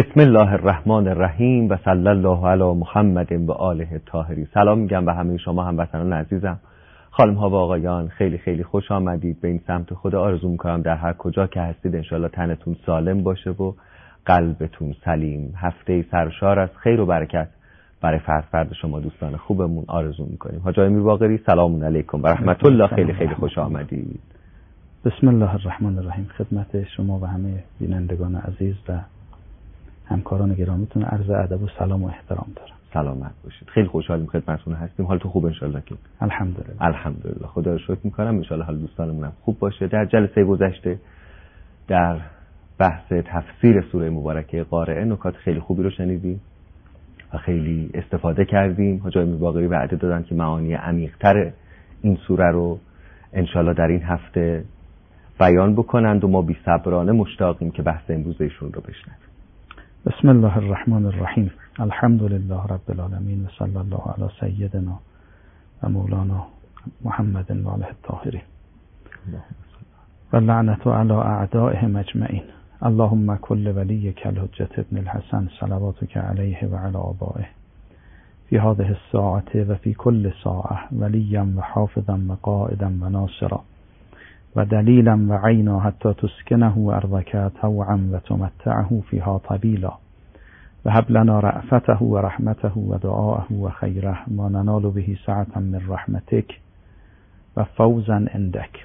بسم الله الرحمن الرحیم و صلی الله علی محمد و آله الطاهرین. سلام میگم به همه شما هموطنان عزیزم، خانم ها و آقایان. خیلی خیلی خوش آمدید به این سمت خدا. آرزو میکنم در هر کجا که هستید انشالله تنتون سالم باشه و قلبتون سلیم. هفته سرشار از خیر و برکت برای فرد شما دوستان خوبمون آرزو میکنیم. حاج امیر باقری سلام علیکم و رحمت الله. خیلی خیلی خوش آمدید. بسم الله الرحمن الرحیم. خدمت شما و همه بینندگان عزیز و همکاران گرامیتون عرض ادب و سلام و احترام دارم. سلامت باشید. خیلی خوشحالیم خدمتتون هستیم. حالتون خوب انشالله؟ که الحمدلله خدا رو شکر میکنم. انشالله حال دوستانمون هم خوب باشه. در جلسه گذشته در بحث تفسیر سوره مبارکه قارعه نکات خیلی خوبی رو شنیدیم و خیلی استفاده کردیم. حاج امیر باقری وعده دادن که معانی عمیق‌تر این سوره رو انشالله در این هفته بیان بکنند و ما بی صبرانه مشتاقیم که بحث امروز ایشون رو بشنویم. بسم الله الرحمن الرحیم. الحمد لله رب العالمین و صلی الله علی سیدنا و مولانا محمد و آله الطاهرین و لعنت علی اعدائهم اجمعین. اللهم کل ولیک الحجة ابن الحسن صلواتک علیه و علی آبائه فی هذه الساعة و فی کل ساعة ولیا و حافظا و قائدا و ناصرا و دلیلا و عینا حتی تسکنه ارضک طوعا و تمتعه فیها طویلا و هب لنا رأفته و رحمته و دعاءه و خیره ما ننال به سعة من رحمتک و فوزا عندک.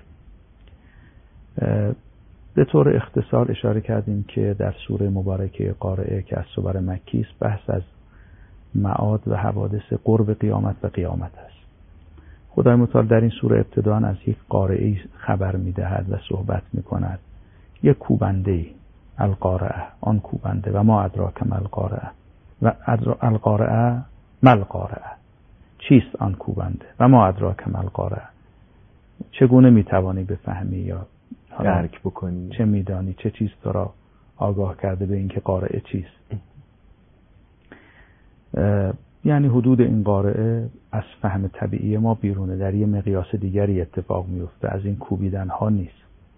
به طور اختصار اشاره کردیم که در سوره مبارکه قارعه که از سور مکی است بحث از معاد و حوادث قرب قیامت و قیامت است. خدای متعال در این سوره ابتداء از یک قارعه خبر می‌دهد و صحبت می‌کند. یک کوبنده، القارعه، آن کوبنده، و ما ادراک ما القارعه و القارعه ما القارعه، چیست آن کوبنده و ما ادراک ما القارعه، چگونه می‌توانی بفهمی یا درک بکنی، چه می‌دانی، چه چیز تو را آگاه کرده به اینکه قارعه چیست. یعنی حدود این قارعه از فهم طبیعی ما بیرونه، در یه مقیاس دیگری اتفاق میفته، از این کوبیدن ها نیست.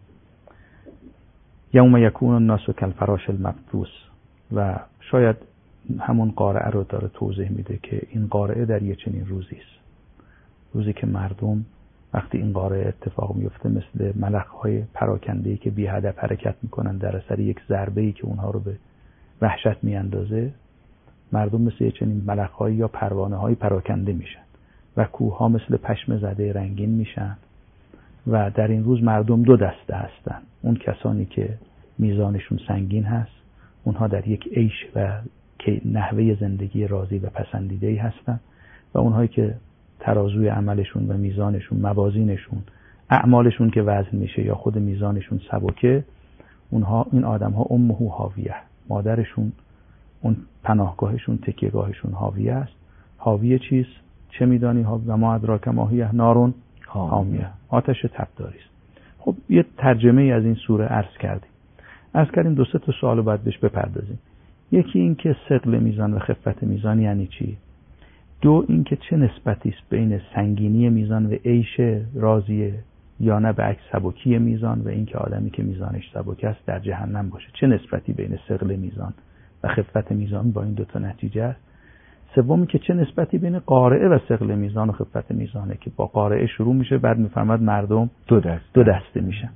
یوم یکون الناس کالفراش المبثوث، و شاید همون قارعه رو داره توضیح میده که این قارعه در یه چنین روزی است، روزی که مردم وقتی این قارعه اتفاق میفته مثل ملخ‌های پراکنده‌ای که بی هدف حرکت میکنن در اثر یک ضربه‌ای که اونها رو به وحشت میاندازه، مردم مثل یه چنین ملخ‌هایی یا پروانه‌های پراکنده میشن و کوه‌ها مثل پشم زده رنگین میشن. و در این روز مردم دو دسته هستن: اون کسانی که میزانشون سنگین هست، اونها در یک عیش و نحوه زندگی راضی و پسندیده‌ای هستن، و اونهایی که ترازوی عملشون و میزانشون، موازینشون، اعمالشون که وزن میشه یا خود میزانشون سبکه، اونها، این آدم‌ها امه هاویه، مادرشون، اون پناهگاهشون، تکیهگاهشون حاویه است. حاویه چیست؟ چه میدانی؟ و ما ادراک ما هی نارون حامیه، آتش تبداری است. خب یه ترجمه ای از این سوره عرض کردیم. دو سه تا سوال باید بهش بپردازیم. یکی این که ثقل میزان و خفت میزان یعنی چی؟ دو این که چه نسبتی است بین سنگینی میزان و عیش راضیه یا نه به عکس سبکی میزان، و این که آدمی که میزانش سبک است در جهنم باشه. چه نسبتی بین ثقل میزان و خفت میزان با این دو تا نتیجه است. سومی که چه نسبتی بین قارعه و ثقل میزان و خفت میزانه که با قارعه شروع میشه، بعد میفهمد مردم دو دسته میشن.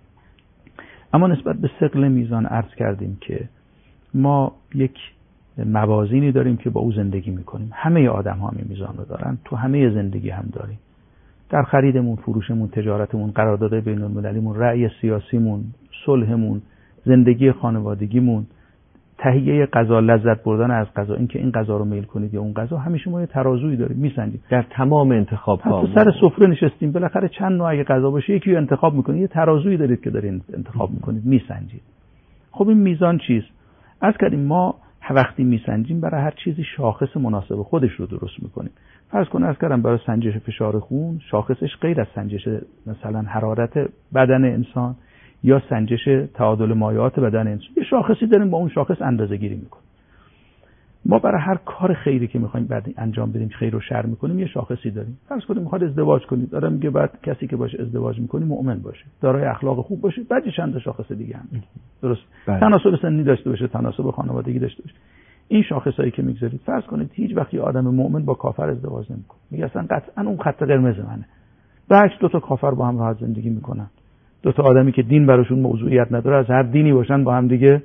اما نسبت به ثقل میزان عرض کردیم که ما یک موازینی داریم که با او زندگی میکنیم. همه آدم ها همین میزان رو دارن، تو همه زندگی هم داریم. در خریدمون، فروشمون، تجارتمون، قرارداد بین المللیمون، رأی سیاسیمون، صلحمون، زندگی خانوادگیمون، تهیه غذا، لذت بردن از غذا، اینکه این غذا رو میل کنید یا اون غذا، همیشه ما یه ترازویی داریم میسنجیم. در تمام انتخاب ها حتی سر سفره نشستیم بالاخره چند نوع اگه غذا باشه یکی رو انتخاب میکنید، یه ترازویی دارید که دارین انتخاب میکنید، میسنجید. خب این میزان چیست؟ عرض کردیم ما وقتی میسنجیم برای هر چیزی شاخص مناسب خودش رو درست میکنیم. فرض کن عرض کردم برای سنجش فشار خون شاخصش غیر از سنجش مثلا حرارت بدن انسان یا سنجش تعادل مایعات بدن انسان، یه شاخصی داریم، با اون شاخص اندازه‌گیری میکنیم. ما برای هر کار خیری که میخوایم بعد انجام بدیم، خیر و شر میکنیم، یه شاخصی داریم. فرض کنید میخواد ازدواج کنید، آدم میگه بعد کسی که باشه ازدواج میکنی مؤمن باشه، دارای اخلاق خوب باشه، بعد چند تا شاخص دیگه هم درست تناسب سنی داشته باشه، تناسب خانوادگی داشته باشه. این شاخصایی که میگذارید، فرض کنید هیچ وقت یه آدم مؤمن با کافر ازدواج نمیکنه، میگه اصلا قطعا اون خط قرمز منه. بعد دو تا کافر با هم راحت زندگی میکنن، دو تا آدمی که دین براشون موضوعیت نداره، از هر دینی باشن با هم دیگه.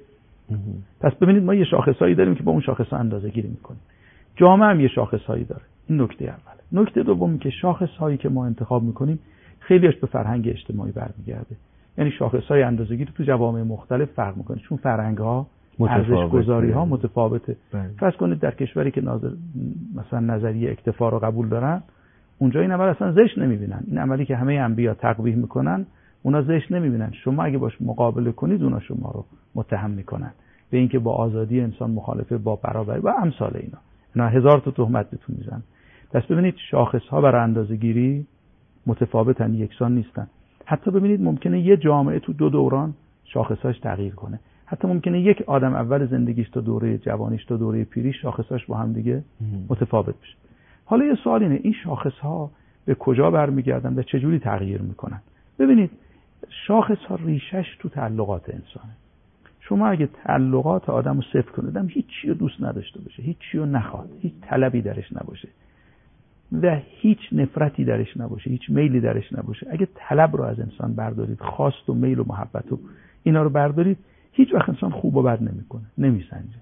پس ببینید ما یه شاخصایی داریم که با اون شاخصا اندازه‌گیری میکنیم. جامعه هم یه شاخصایی داره. این نکته اوله. نکته دوم که شاخصهایی که ما انتخاب میکنیم خیلیش به فرهنگ اجتماعی برمیگرده. یعنی شاخصهای اندازه‌گیری تو جوامع مختلف فرق میکنه، چون فرهنگ‌ها، ارزش‌گذاری‌ها متفاوته. فرض کنید در کشوری که مثلا نظریه اکتفا رو قبول دارن، اونجا این عمل اصلا زشت نمیبینن. این عملی که همه انبیا تقبیح میکنن، اونا زشت نمیبینن. شما اگه باش مقابله کنید، اونا شما رو متهم میکنن به اینکه با آزادی انسان مخالفه، با برابری و امثال اینا هزار تا تهمت بهتون میزنن. پس ببینید شاخص‌ها برای اندازه‌گیری متفاوتن، یکسان نیستن. حتی ببینید ممکنه یه جامعه تو دو دوران شاخصاش تغییر کنه. حتی ممکنه یک آدم اول زندگیش تا دوره جوانیش تا دوره پیریش شاخصاش با هم دیگه متفاوت بشه. حالا یه سوال اینه، این شاخص‌ها به کجا برمیگردن و چه جوری تغییر میکنن؟ ببینید شاخص‌ها ریشش تو تعلقات انسانه. شما اگه تعلقات آدمو صفر کنید، آدم هیچ چیزو دوست نداشته باشه، هیچ چیزو نخواد، هیچ طلبی درش نباشه و هیچ نفرتی درش نباشه، هیچ میلی درش نباشه، اگه طلب رو از انسان بردارید، خواست و میل و محبت و اینا رو بردارید، هیچ وقت انسان خوب و بد نمیکنه، نمیسنجه.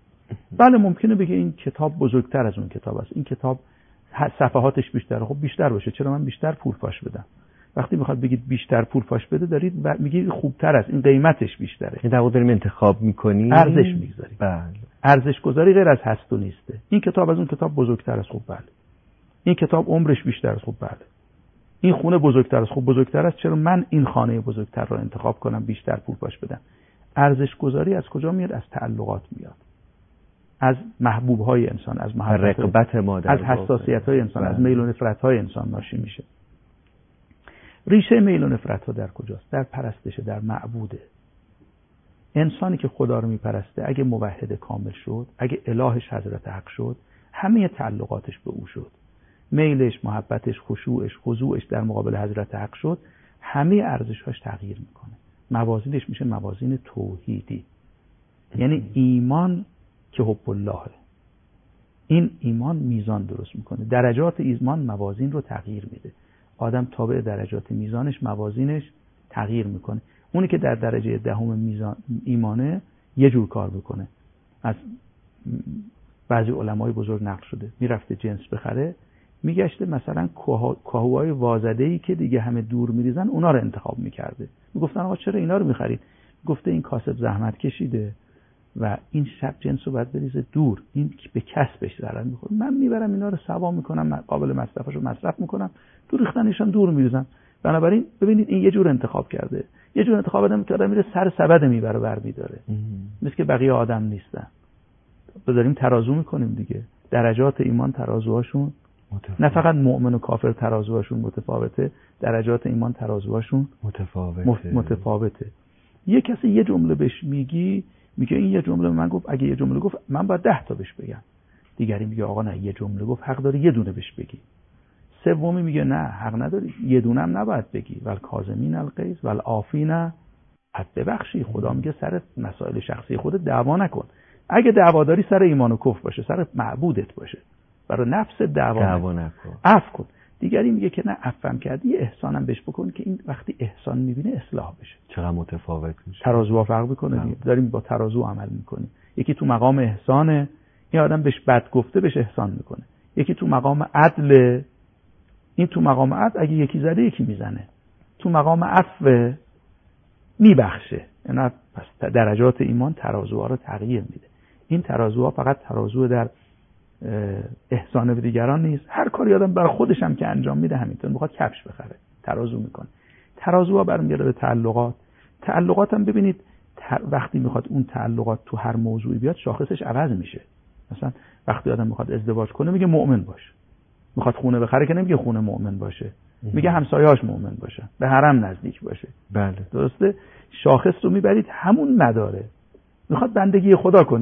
بله ممکنه بگه این کتاب بزرگتر از اون کتاب است، این کتاب صفحاتش بیشتره، خب بیشتر باشه، چرا من بیشتر پول پاش بدم؟ وقتی میخواد بگید بیشتر پول پاش بده، دارید میگید خوبتر است، این قیمتش بیشتره. این در داریم انتخاب میکنیم، ارزش میگذاریم. بله. ارزش گذاری غیر از هست و نیسته. این کتاب از اون کتاب بزرگتر است، خب بله. این کتاب عمرش بیشتر است، خب بله. این خونه بزرگتر است، خب بزرگتر است، چرا من این خانه بزرگتر رو انتخاب کنم، بیشتر پول پاش بدم؟ ارزش گذاری از کجا میاد؟ از تعلقات میاد، از محبوب‌های انسان، از رغبت ما، از حساسیت‌های انسان، از میل و نفرت‌های انسان ناشی میشه. ریشه میل و نفرت‌ها در کجاست؟ در پرستش، در معبوده. انسانی که خدا رو میپرسته، اگه موحد کامل شد، اگه الهش حضرت حق شد، همه تعلقاتش به او شد. میلش، محبتش، خشوعش، خضوعش در مقابل حضرت حق شد، همه ارزش‌هاش تغییر میکنه. موازینش میشه موازین توحیدی. یعنی ایمان که حب اللهه. این ایمان میزان درست میکنه. درجات ایمان موازین رو تغییر میده. آدم تابع درجات میزانش، موازینش تغییر میکنه. اونی که در درجه دهم میزان ایمانه یه جور کار بکنه. از بعضی علمای بزرگ نقل شده، میرفته جنس بخره، میگشته مثلا کاهوهای وازده‌ای که دیگه همه دور میریزن، اونا رو انتخاب میکرده. میگفتن آقا چرا اینا رو میخرید؟ گفته این کاسب زحمت کشیده و این شب جنس رو باید بریزه دور، این به کسبش ضرر میخوره. من میبرم اینا رو سوا میکنم، قابل مصرفش رو مصرف میکنم، دور ریختنشون دور میریزم. بنابراین ببینید این یه جور انتخاب کرده، یه جور انتخاب آدم که آدم میره سر سبد میبره برمیداره، مثل که بقیه آدم نیستن. داریم ترازو میکنیم دیگه. درجات ایمان ترازوهاشون نه فقط مؤمن و کافر ترازوهاشون متفاوته، درجات ایمان ترازوهاشون متفاوته. یه کسی یه جمله بهش میگه این یه جمله من گفت، اگه یه جمله گفت من باید 10 تا بهش بگم. دیگری میگه آقا نه، یه جمله گفت حق داری یه دونه بهش بگی. سومی میگه نه حق نداری، یه دونه هم نباید بگی. ول کاظمین الغیظ ول عافین، حد ببخشی. خدا میگه سر مسائل شخصی خودت دعوا نکن. اگه دعوا داری سر ایمان و کفر باشه، سر معبودت باشه، برای نفس دعوا نکن، عفو کن. دیگری میگه که نه، عفوم کردی یه احسانم بهش بکن که این وقتی احسان میبینه اصلاح بشه. چقدر متفاوت میشه. ترازو فرق میکنه. داریم با ترازو عمل میکنیم. یکی تو مقام احسانه، این آدم بهش بد گفته بهش احسان میکنه. یکی تو مقام عدل، این تو مقام عدل اگه یکی زده یکی میزنه. تو مقام عفو میبخشه. اینا پس درجات ایمان ترازوها رو تغییر میده. این ترازوها فقط ترازو در احسان به دیگران نیست، هر کاری آدم برای خودش هم که انجام میده همینطور. میخواد کفش بخره ترازو میکنه. ترازوها برمیگرده به تعلقات. تعلقات هم ببینید وقتی میخواد اون تعلقات تو هر موضوعی بیاد، شاخصش عوض میشه. مثلا وقتی آدم میخواد ازدواج کنه میگه مؤمن باشه، میخواد خونه بخره که نمیگه خونه مؤمن باشه، میگه همسایه‌اش مؤمن باشه، به حرم نزدیک باشه. بله درسته. شاخص رو میبرید همون مداره. میخواد بندگی خدا کنید،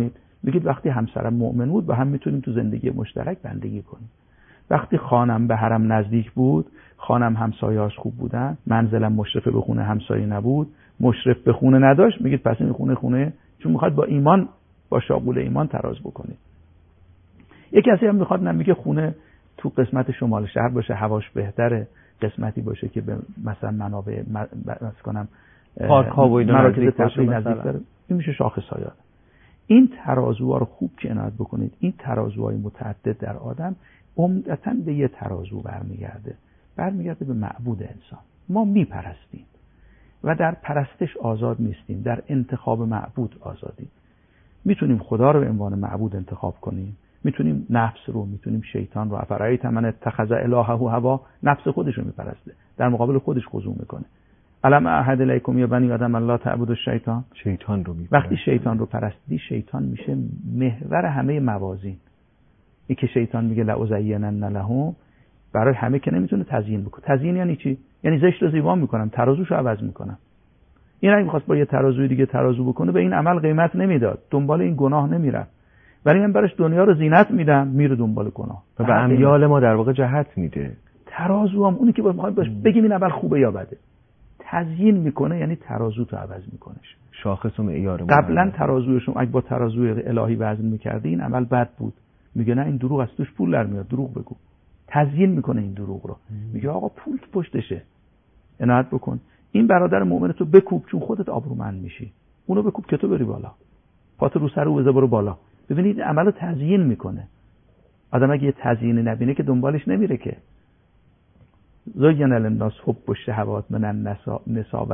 میگید وقتی همسرم مؤمن بود با هم میتونیم تو زندگی مشترک بندگی کنیم. وقتی خانم به حرم نزدیک بود، خانم همسایه‌اش خوب بودن، منزلم مشرف به خونه همسایه نبود، مشرف به خونه نداشت، میگید پس این خونه چون میخواد با ایمان، با شاغول ایمان تراز بکنه. یک کسی هم میخواد میگه خونه تو قسمت شمال شهر باشه، هواش بهتره، قسمتی باشه که به مثلا منابع پارک‌ها و اینا مراکز تفریح نزدیک داره. این میشه شاخص‌های. این ترازوها رو خوب که عنایت بکنید. این ترازوهای متعدد در آدم عمدتاً به یه ترازو برمیگرده به معبود انسان. ما میپرستیم و در پرستش آزاد نیستیم، در انتخاب معبود آزادیم. میتونیم خدا رو به عنوان معبود انتخاب کنیم، میتونیم نفس رو، میتونیم شیطان رو. افرایت من اتخذ الهه هوا، نفس خودش رو میپرسته، در مقابل خودش خضوع میکنه. الم اعهد الیکم یا بنی آدم الله تعبدوا الشیطان، شیطان رو میپرسته. وقتی شیطان رو پرستیدی، شیطان میشه محور همه موازین. این که شیطان میگه لازینن لهم، برای همه که نمیتونه تزیین بکنه. تزیین یعنی چی؟ یعنی زشت رو زیبا میکنم، ترازوشو عوض میکنم. این اگه میخواست با یه ترازوی دیگه ترازو بکنه، به این عمل قیمت نمیداد، دنبال این گناه نمیرفت. ولی من براش دنیا رو زینت میدم، میره دنبال گناه و به امیال ما در واقع جهت میده. ترازو هم اونی که باید باش بگیم این عمل خوبه یا بده، تزیین میکنه، یعنی ترازو تو عوض میکنش. شاخص و معیار ما. قبلا ترازوشون اگه با ترازوی الهی وزن میکردی، این عمل بد بود، میگه نه این دروغ از توش پول در میاد، دروغ بگو. تزیین میکنه این دروغ رو، میگه آقا پول پشتشه، عنایت بکن. این برادر مؤمن تو بکوب، چون خودت آبرومند میشی. اونو بکوب که تو بری بالا، پات رو سر او بذار برو بالا. ببینید عملو تزیین میکنه. آدم اگه یه تزیینی نبینه که دنبالش نمیره که. زین للناس حب الشهوات من النساء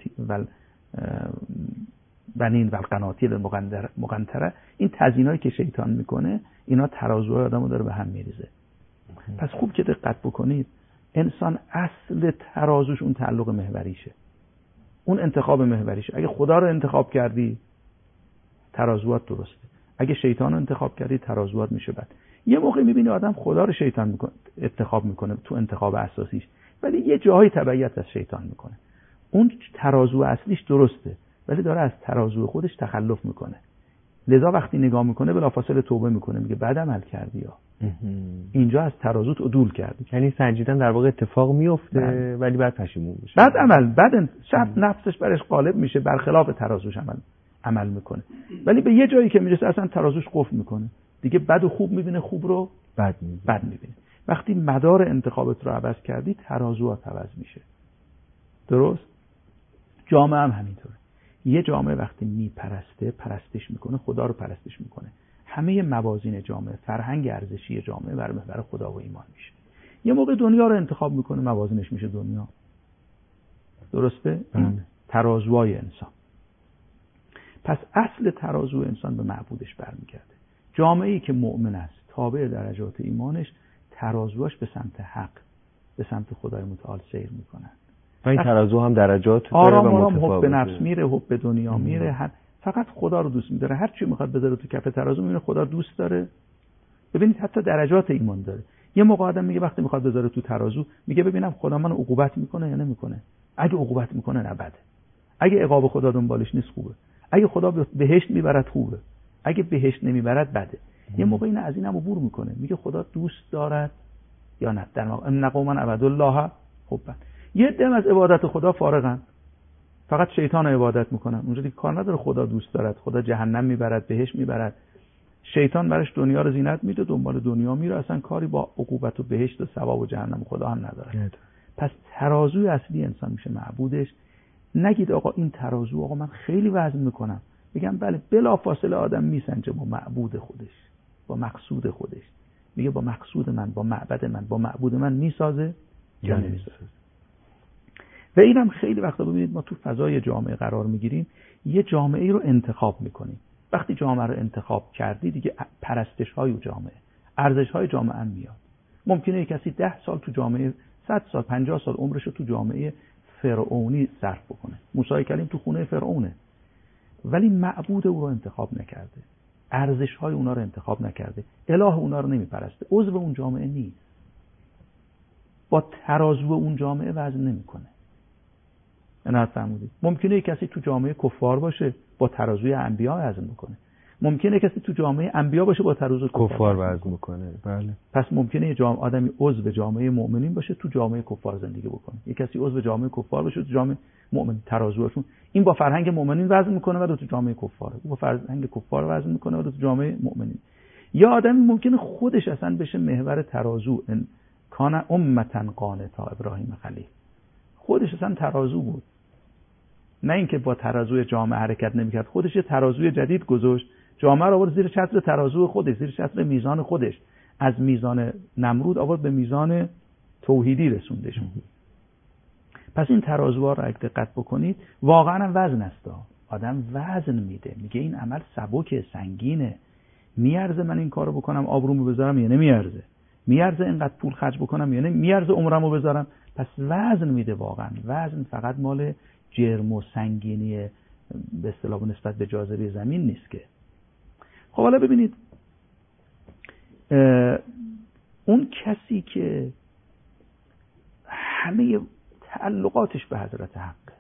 والبنین والقناطیر المقنطره. این تزیینایی که شیطان میکنه، اینا ترازوهای آدمو داره به هم میریزه. پس خوب که دقت بکنید، انسان اصل ترازوش اون تعلق محوریشه، اون انتخاب محوریشه. اگه خدا رو انتخاب کردی، ترازوات درسته. اگه شیطان رو انتخاب کردی، ترازوات میشه بد. یه موقع میبینی آدم خدا رو شیطان انتخاب میکنه تو انتخاب اساسیش، ولی یه جاهای تبعیت از شیطان میکنه. اون ترازو اصلیش درسته، ولی داره از ترازو خودش تخلف میکنه. لذا وقتی نگاه میکنه بلافاصله توبه میکنه، میگه بد عمل کردی یا اینجا از ترازوت عدول کردی. یعنی سنجیدن در واقع اتفاق میفته ولی بعد پشیمون میشه. بعد عمل بعد شب نفسش برش غالب میشه، برخلاف ترازوش عمل میکنه. ولی به یه جایی که میرسه اصلا ترازوش قفل میکنه، دیگه بد و خوب میبینه، خوب رو بد میبینه. وقتی مدار انتخابت رو عوض کردی، ترازوات عوض میشه. درست؟ جامعه هم همینطوره. یه جامعه وقتی میپرسته، پرستش میکنه، خدا رو پرستش میکنه، همه موازین جامعه، فرهنگ ارزشی جامعه بر محور خدا و ایمان میشه. یه موقع دنیا رو انتخاب میکنه، موازینش میشه دنیا. درسته؟ این ترازوهای انسان. پس اصل ترازو انسان به معبودش برمیگرده. جامعه‌ای که مؤمن است، تابع درجات ایمانش، ترازوهاش به سمت حق، به سمت خدای متعال سیر میکنن. و این ترازو هم درجات آرام حب به نفس میره، حب به دنیا میره، فقط خدا رو دوست می‌داره. هر چی میخواد بذاره تو کف ترازو، میبینه خدا دوست داره. ببینید حتی درجات ایمان داره. یه موقع آدم میگه وقتی میخواد بذاره تو ترازو، میگه ببینم خدا منو عقوبت میکنه یا نمیکنه. اگه عقوبت میکنه نه بده، اگه عقاب خدا دنبالش نیست خوبه، اگه خدا بهشت میبرد خوبه، اگه بهشت نمیبرد بده. یه موقع این از اینم عبور میکنه، میگه خدا دوست دارد یا نه. در واقع ان قوما عبدوا الله حبا. یه دم از عبادت خدا فارغن، فقط شیطان رو عبادت میکنن. اونجا دیگه کار نداره خدا دوست دارد، خدا جهنم میبرد، بهشت میبرد. شیطان برش دنیا رو زینت میده، دنبال دنیا میره، اصلا کاری با عقوبت و بهشت و ثواب و جهنم خدا هم نداره. پس ترازوی اصلی انسان میشه معبودش. نگید آقا این ترازو، آقا من خیلی وزن میکنم. بگم بله، بلافاصله آدم میسنجه با معبود خودش، با مقصود خودش. میگه با مقصود من، با معبد من، با معبود من میسازه یا نمیسازه. و اینم خیلی وقتا ببینید ما تو فضای جامعه قرار میگیریم، یه جامعه رو انتخاب میکنیم. وقتی جامعه رو انتخاب کردی، دیگه پرستش های جامعه، ارزش های جامعه هم میاد. ممکنه کسی 10 سال تو جامعه، 100 سال، 50 سال عمرش رو تو جامعه فرعونی صرف بکنه. موسی کلیم تو خونه فرعونه، ولی معبود او رو انتخاب نکرده، ارزش های اونا رو انتخاب نکرده، اله اونا رو نمیپرسته، عضو اون جامعه نیست، با ترازو اون جامعه وزن نمیکنه. نه فهمیدید؟ ممکنه کسی تو جامعه کفار باشه، با ترازوی انبیا وزن میکنه. ممکنه کسی تو جامعه انبیا باشه با ترازو کفار وزن میکنه. بله. پس ممکنه آدمی عضو جامعه مؤمنین باشه تو جامعه کفار زندگی بکنه. یک کسی عضو جامعه کفار باشه تو جامعه مؤمن، ترازوشون این با فرهنگ مؤمنین وزن میکنه و تو جامعه کفاره، با فرهنگ کفار وزن میکنه و تو جامعه مؤمنین. یا آدمی ممکنه خودش اصلا بشه محور ترازو. کان امتا قانتا ابراهیم خلیل، خودش اصلا ترازو بود، نه اینکه با ترازوی جامعه حرکت نمیکرد، خودش یه ترازوی جدید گذاشت، جامعه رو آورد زیر چتر ترازو خودش، زیر چتر میزان خودش، از میزان نمرود آورد به میزان توحیدی رسوندش. پس این ترازوها رو اگه دقت بکنید واقعا وزن است. آدم وزن میده، میگه این عمل سبکه، سنگینه، میارزه من این کارو بکنم، آبرومو بذارم یا نمیارزه، میارزه اینقدر پول خرج بکنم یا نمیارزه عمرمو بذارم. پس وزن میده. واقعا وزن فقط مال جرم و سنگینی به اصطلاح نسبت به جاذبه زمین نیست که. خب حالا ببینید اون کسی که همه تعلقاتش به حضرت حقه،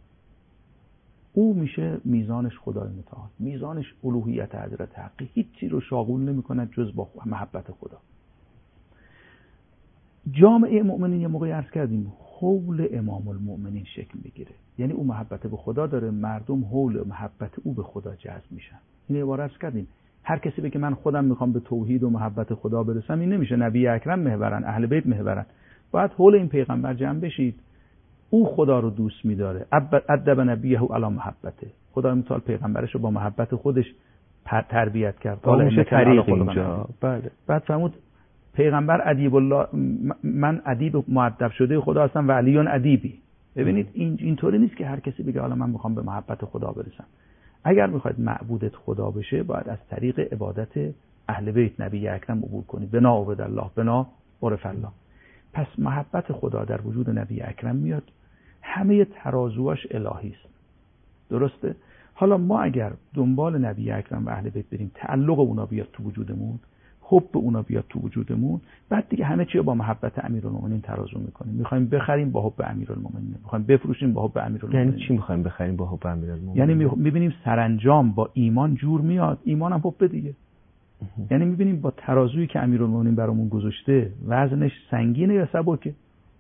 او میشه میزانش خدای متعال، میزانش الوهیت حضرت حقه، هیچی رو شاغول نمیکنه جز با محبت خدا. جامعه مؤمنین یه موقعی عرض کردیم حول امام المؤمنین شکل میگیره، یعنی او محبت به خدا داره، مردم حول محبت او به خدا جذب میشن. این یه بار عرض کردیم هر کسی بگه من خودم میخوام به توحید و محبت خدا برسم، این نمیشه. نبی اکرم محورن، اهل بیت محورن، باید حول این پیغمبر جمع بشید. او خدا رو دوست می‌داره، ادب نبیه علی محبته، خدا متعال پیغمبرش رو با محبت خودش تربیت کرد. حالا میشه طریق اینجا. بله. بعد فرمود پیغمبر ادیب الله، من ادیب مؤدب شده خدا هستم و علیون ادیبی. ببینید اینطوری نیست که هر کسی بگه حالا من میخوام به محبت خدا برسم. اگر میخواید معبودت خدا بشه باید از طریق عبادت اهل بیت نبی اکرم عبور کنید. بنا عبد الله بنا عرف الله. پس محبت خدا در وجود نبی اکرم میاد، همه ترازوهاش الهی است. درسته؟ حالا ما اگر دنبال نبی اکرم و اهل بیت بریم، تعلق اونا بیاد تو وجودمون، حب اونا بیاد تو وجودمون، بعد دیگه همه چی رو با محبت امیرالمومنین ترازو میکنیم. میخوایم بخریم با حب امیرالمومنین، میخوایم بفروشیم با حب امیرالمومنین. یعنی چی میخوایم بخریم با حب امیرالمومنین؟ یعنی میبینیم سرانجام با ایمان جور میاد، ایمان هم حب دیگه. یعنی میبینیم با ترازویی که امیرالمومنین برامون گذاشته وزنش سنگینه یا سبکه.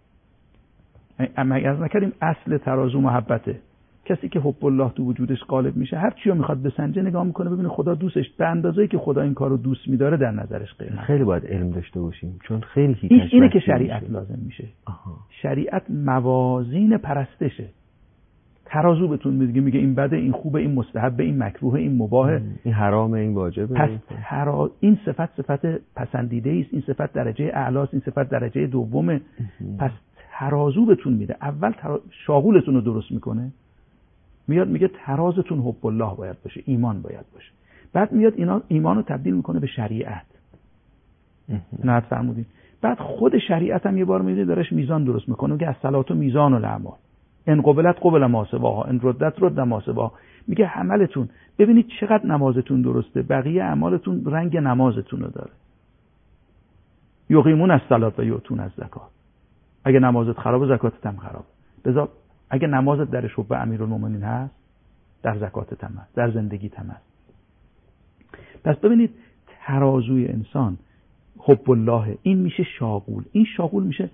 اما از نکردیم اصل ترازو محبته. کسی که حب الله تو وجودش غالب میشه، هر چی رو میخواد بسنجه نگاه میکنه ببینه خدا دوستش به اندازه‌ای که خدا این کارو دوست می‌داره در نظرش قیمت. خیلی باید علم داشته باشیم چون خیلی اینه که شریعت لازم میشه. شریعت موازین پرستشه. ترازو بهتون میگه این بده، این خوبه، این مستحبه، این مکروه، این مباهه، این حرامه، این واجبه. پس این صفت پسندیده است، این صفت درجه اعلی است، این صفت درجه دومه. پس ترازو بهتون میده. اول شاغولتون رو درست میکنه، میاد میگه ترازتون حب الله باید باشه، ایمان باید باشه. بعد میاد ایمان رو تبدیل میکنه به شریعت. نه فرمودین. بعد خود شریعت هم یه بار میده دارش میزان درست میکنه، میگه الصلاه میزان الاعمال، ان قبلت قبل ما سواها، ان ردت رد ما سواها. میگه عملتون ببینید چقدر نمازتون درسته، بقیه اعمالتون رنگ نمازتون رو داره. یقیمون الصلاه و یؤتون الزکات. اگه نمازت خرابه زکاتت هم خرابه. لذا اگه نمازت درش حب امیرالمومنین هست، در زکاتت هم هست، در زندگیت هم هست. پس ببینید ترازوی انسان حب الله، این میشه شاغول. این شاغول میشه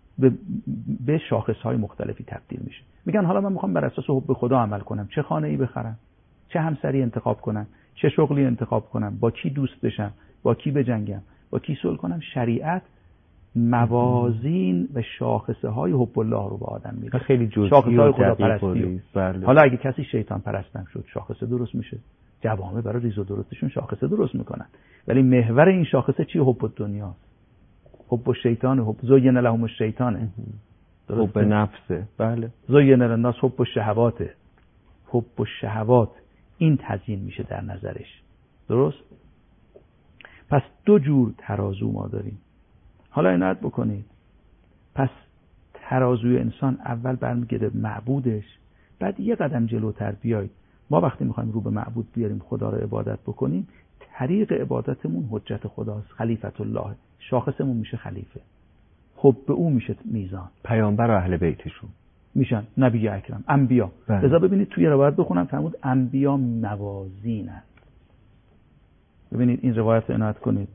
به شاخصهای مختلفی تبدیل میشه. میگن حالا من میخوام بر اساس حب خدا عمل کنم، چه خانه‌ای بخرم، چه همسری انتخاب کنم، چه شغلی انتخاب کنم، با کی دوست بشم، با کی بجنگم، با کی صلح کنم. شریعت موازین و شاخصه های حب الله رو به آدم میده. خیلی جزئی شاخصه خدا پرستی. بله. حالا اگه کسی شیطان پرستم شد، شاخصه درست میشه. جوامع برای ریز و درستشون شاخصه درست میکنن، ولی محور این شاخصه چی؟ حب دنیا، حب شیطان، حب زین لهم الشیطان، حب نفسه. بله. زین للناس حب الشهوات، حب الشهوات این تزیین میشه در نظرش. درست؟ پس دو جور ترازو ما داریم. حالا عنایت بکنید. پس ترازوی انسان اول برمیگرده معبودش، بعد یه قدم جلوتر بیاید. ما وقتی میخوایم رو به معبود بیاریم خدا رو عبادت بکنیم، طریق عبادتمون حجت خداست، خلیفت الله، شاخصمون میشه خلیفه، حب او میشه میزان، پیامبر و اهل بیتشون میشن نبی اکرم، انبیا. لذا ببینید توی روایت بخونم فرمود انبیا موازینن. ببینید این روایت رو عنایت کنید.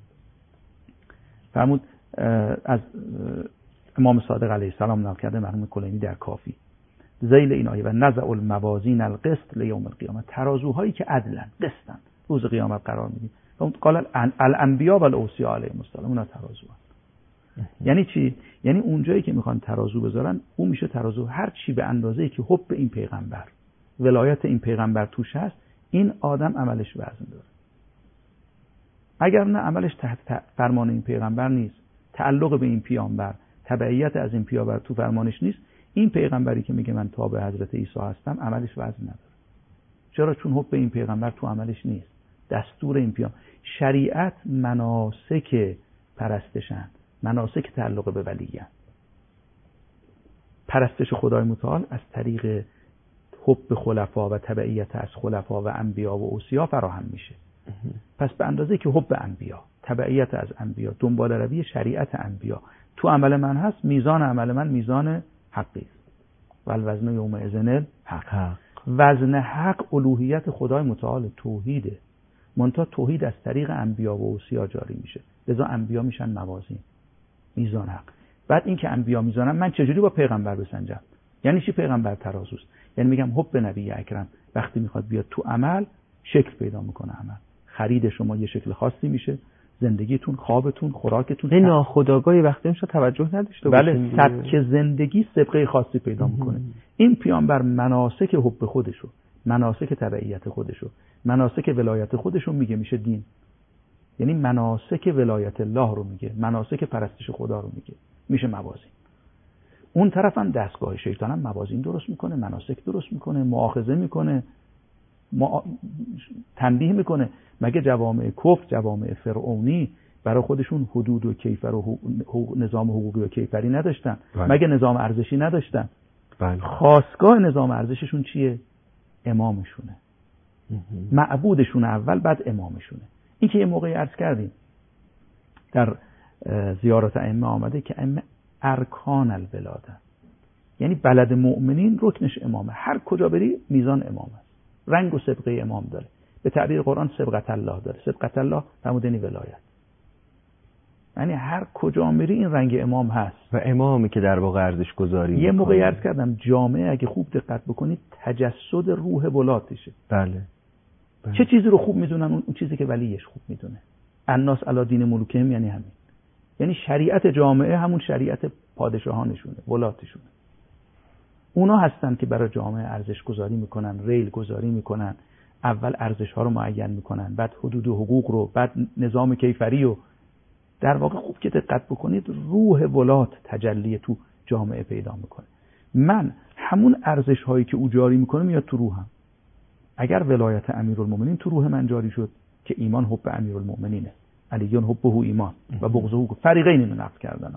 فرمود از امام صادق علیه السلام نقل کرده مرحوم کلینی در کافی ذیل این آیه و نزع الموازین القسط لیوم القیامه، ترازوهایی که عدلن قسطن روز قیامت قرار میدیم. قال الانبیاء و الاوصیاء علیهم السلام، اونا ترازو هست. یعنی چی؟ یعنی اونجایی که میخوان ترازو بذارن اون میشه ترازو. هر چی به اندازه‌ای که حب این پیغمبر، ولایت این پیغمبر توش هست، این آدم عملش وزن داره. اگر نه عملش تحت فرمان این پیغمبر نیست، تعلق به این پیامبر، تبعیت از این پیامبر تو فرمانش نیست، این پیغمبری که میگه من تابع حضرت عیسی هستم عملش وزن نداره. چرا؟ چون حب این پیغمبر تو عملش نیست. دستور این پیام، شریعت مناسک پرستشن، مناسک تعلق به ولیان. پرستش خدای متعال از طریق حب خلفا و تبعیت از خلفا و انبیا و اوصیا فراهم میشه. پس به اندازه که حب انبیا، تبعیت از انبیا، دنبال روی شریعت انبیا تو عمل من هست، میزان عمل من میزان حقی است. والوزن یومئذ الحق. وزن حق الوهیت خدای متعال، توحیده. منتها توحید از طریق انبیا و اوصیا جاری میشه، لذا انبیا میشن موازین، میزان حق. بعد این که انبیا میزانن، من چجوری با پیغمبر بسنجم؟ یعنی چی پیغمبر ترازوست؟ یعنی میگم حب نبی اکرم وقتی میخواد بیاد تو عمل شکل پیدا میکنه. عمل خرید شما یه شکل خاصی میشه، زندگیتون، خوابتون، خوراکتون این ناخودآگاهی وقتی میشه توجه نداشته باشین. بله، سبک زندگی سابقه خاصی پیدا میکنه. این پیامبر مناسک حب خودشو، مناسک تبعیت خودشو، مناسک ولایت خودشو میگه میشه دین. یعنی مناسک ولایت الله رو میگه، مناسک پرستش خدا رو میگه، میشه موازین. اون طرف هم دستگاه شیطان هم موازین درست میکنه، مناسک درست میکنه، مؤاخذه میکنه، تنبیه میکنه. مگه جوامع کفر، جوامع فرعونی برای خودشون حدود و کیفر و نظام حقوقی و کیفری نداشتن؟ مگه نظام ارزشی نداشتن؟ خاستگاه نظام ارزششون چیه؟ امامشونه، معبودشون اول، بعد امامشونه. این که یه موقعی عرض کردیم در زیارت ائمه آمده که ائمه ارکان الولاده، یعنی بلد مؤمنین رکنش امامه. هر کجا بری میزان امام است، رنگ و سبقه امام داره. به تعبیر قرآن سبقت الله داره. سبقت الله فرمودنی ولایت، یعنی هر کجا میری این رنگ امام هست و امامی که در واقع ارزش گذاری یه موقعی عرض کردم جامعه اگه خوب دقت بکنید تجسد روح ولاتشه. بله. چه چیزی رو خوب میدونن؟ اون چیزی که ولیش خوب میدونه. الناس علی دین ملوکهم، یعنی همین. یعنی شریعت جامعه همون شریعت پادشاهانشونه، ولاتشونه. اونا هستن که برای جامعه ارزش گذاری میکنن، ریل گذاری میکنن، اول ارزش ها رو معین میکنن، بعد حدود و حقوق رو، بعد نظام کیفری رو. در واقع خوب که دقت بکنید روح ولات تجلی تو جامعه پیدا میکنه. من همون ارزش هایی که او جاری میکنه میاد تو روحم. اگر ولایت امیرالمومنین تو روح من جاری شد که ایمان حب امیرالمومنینه، علیون حبه ایمان و بغضه فریقین اینو نقل کردن.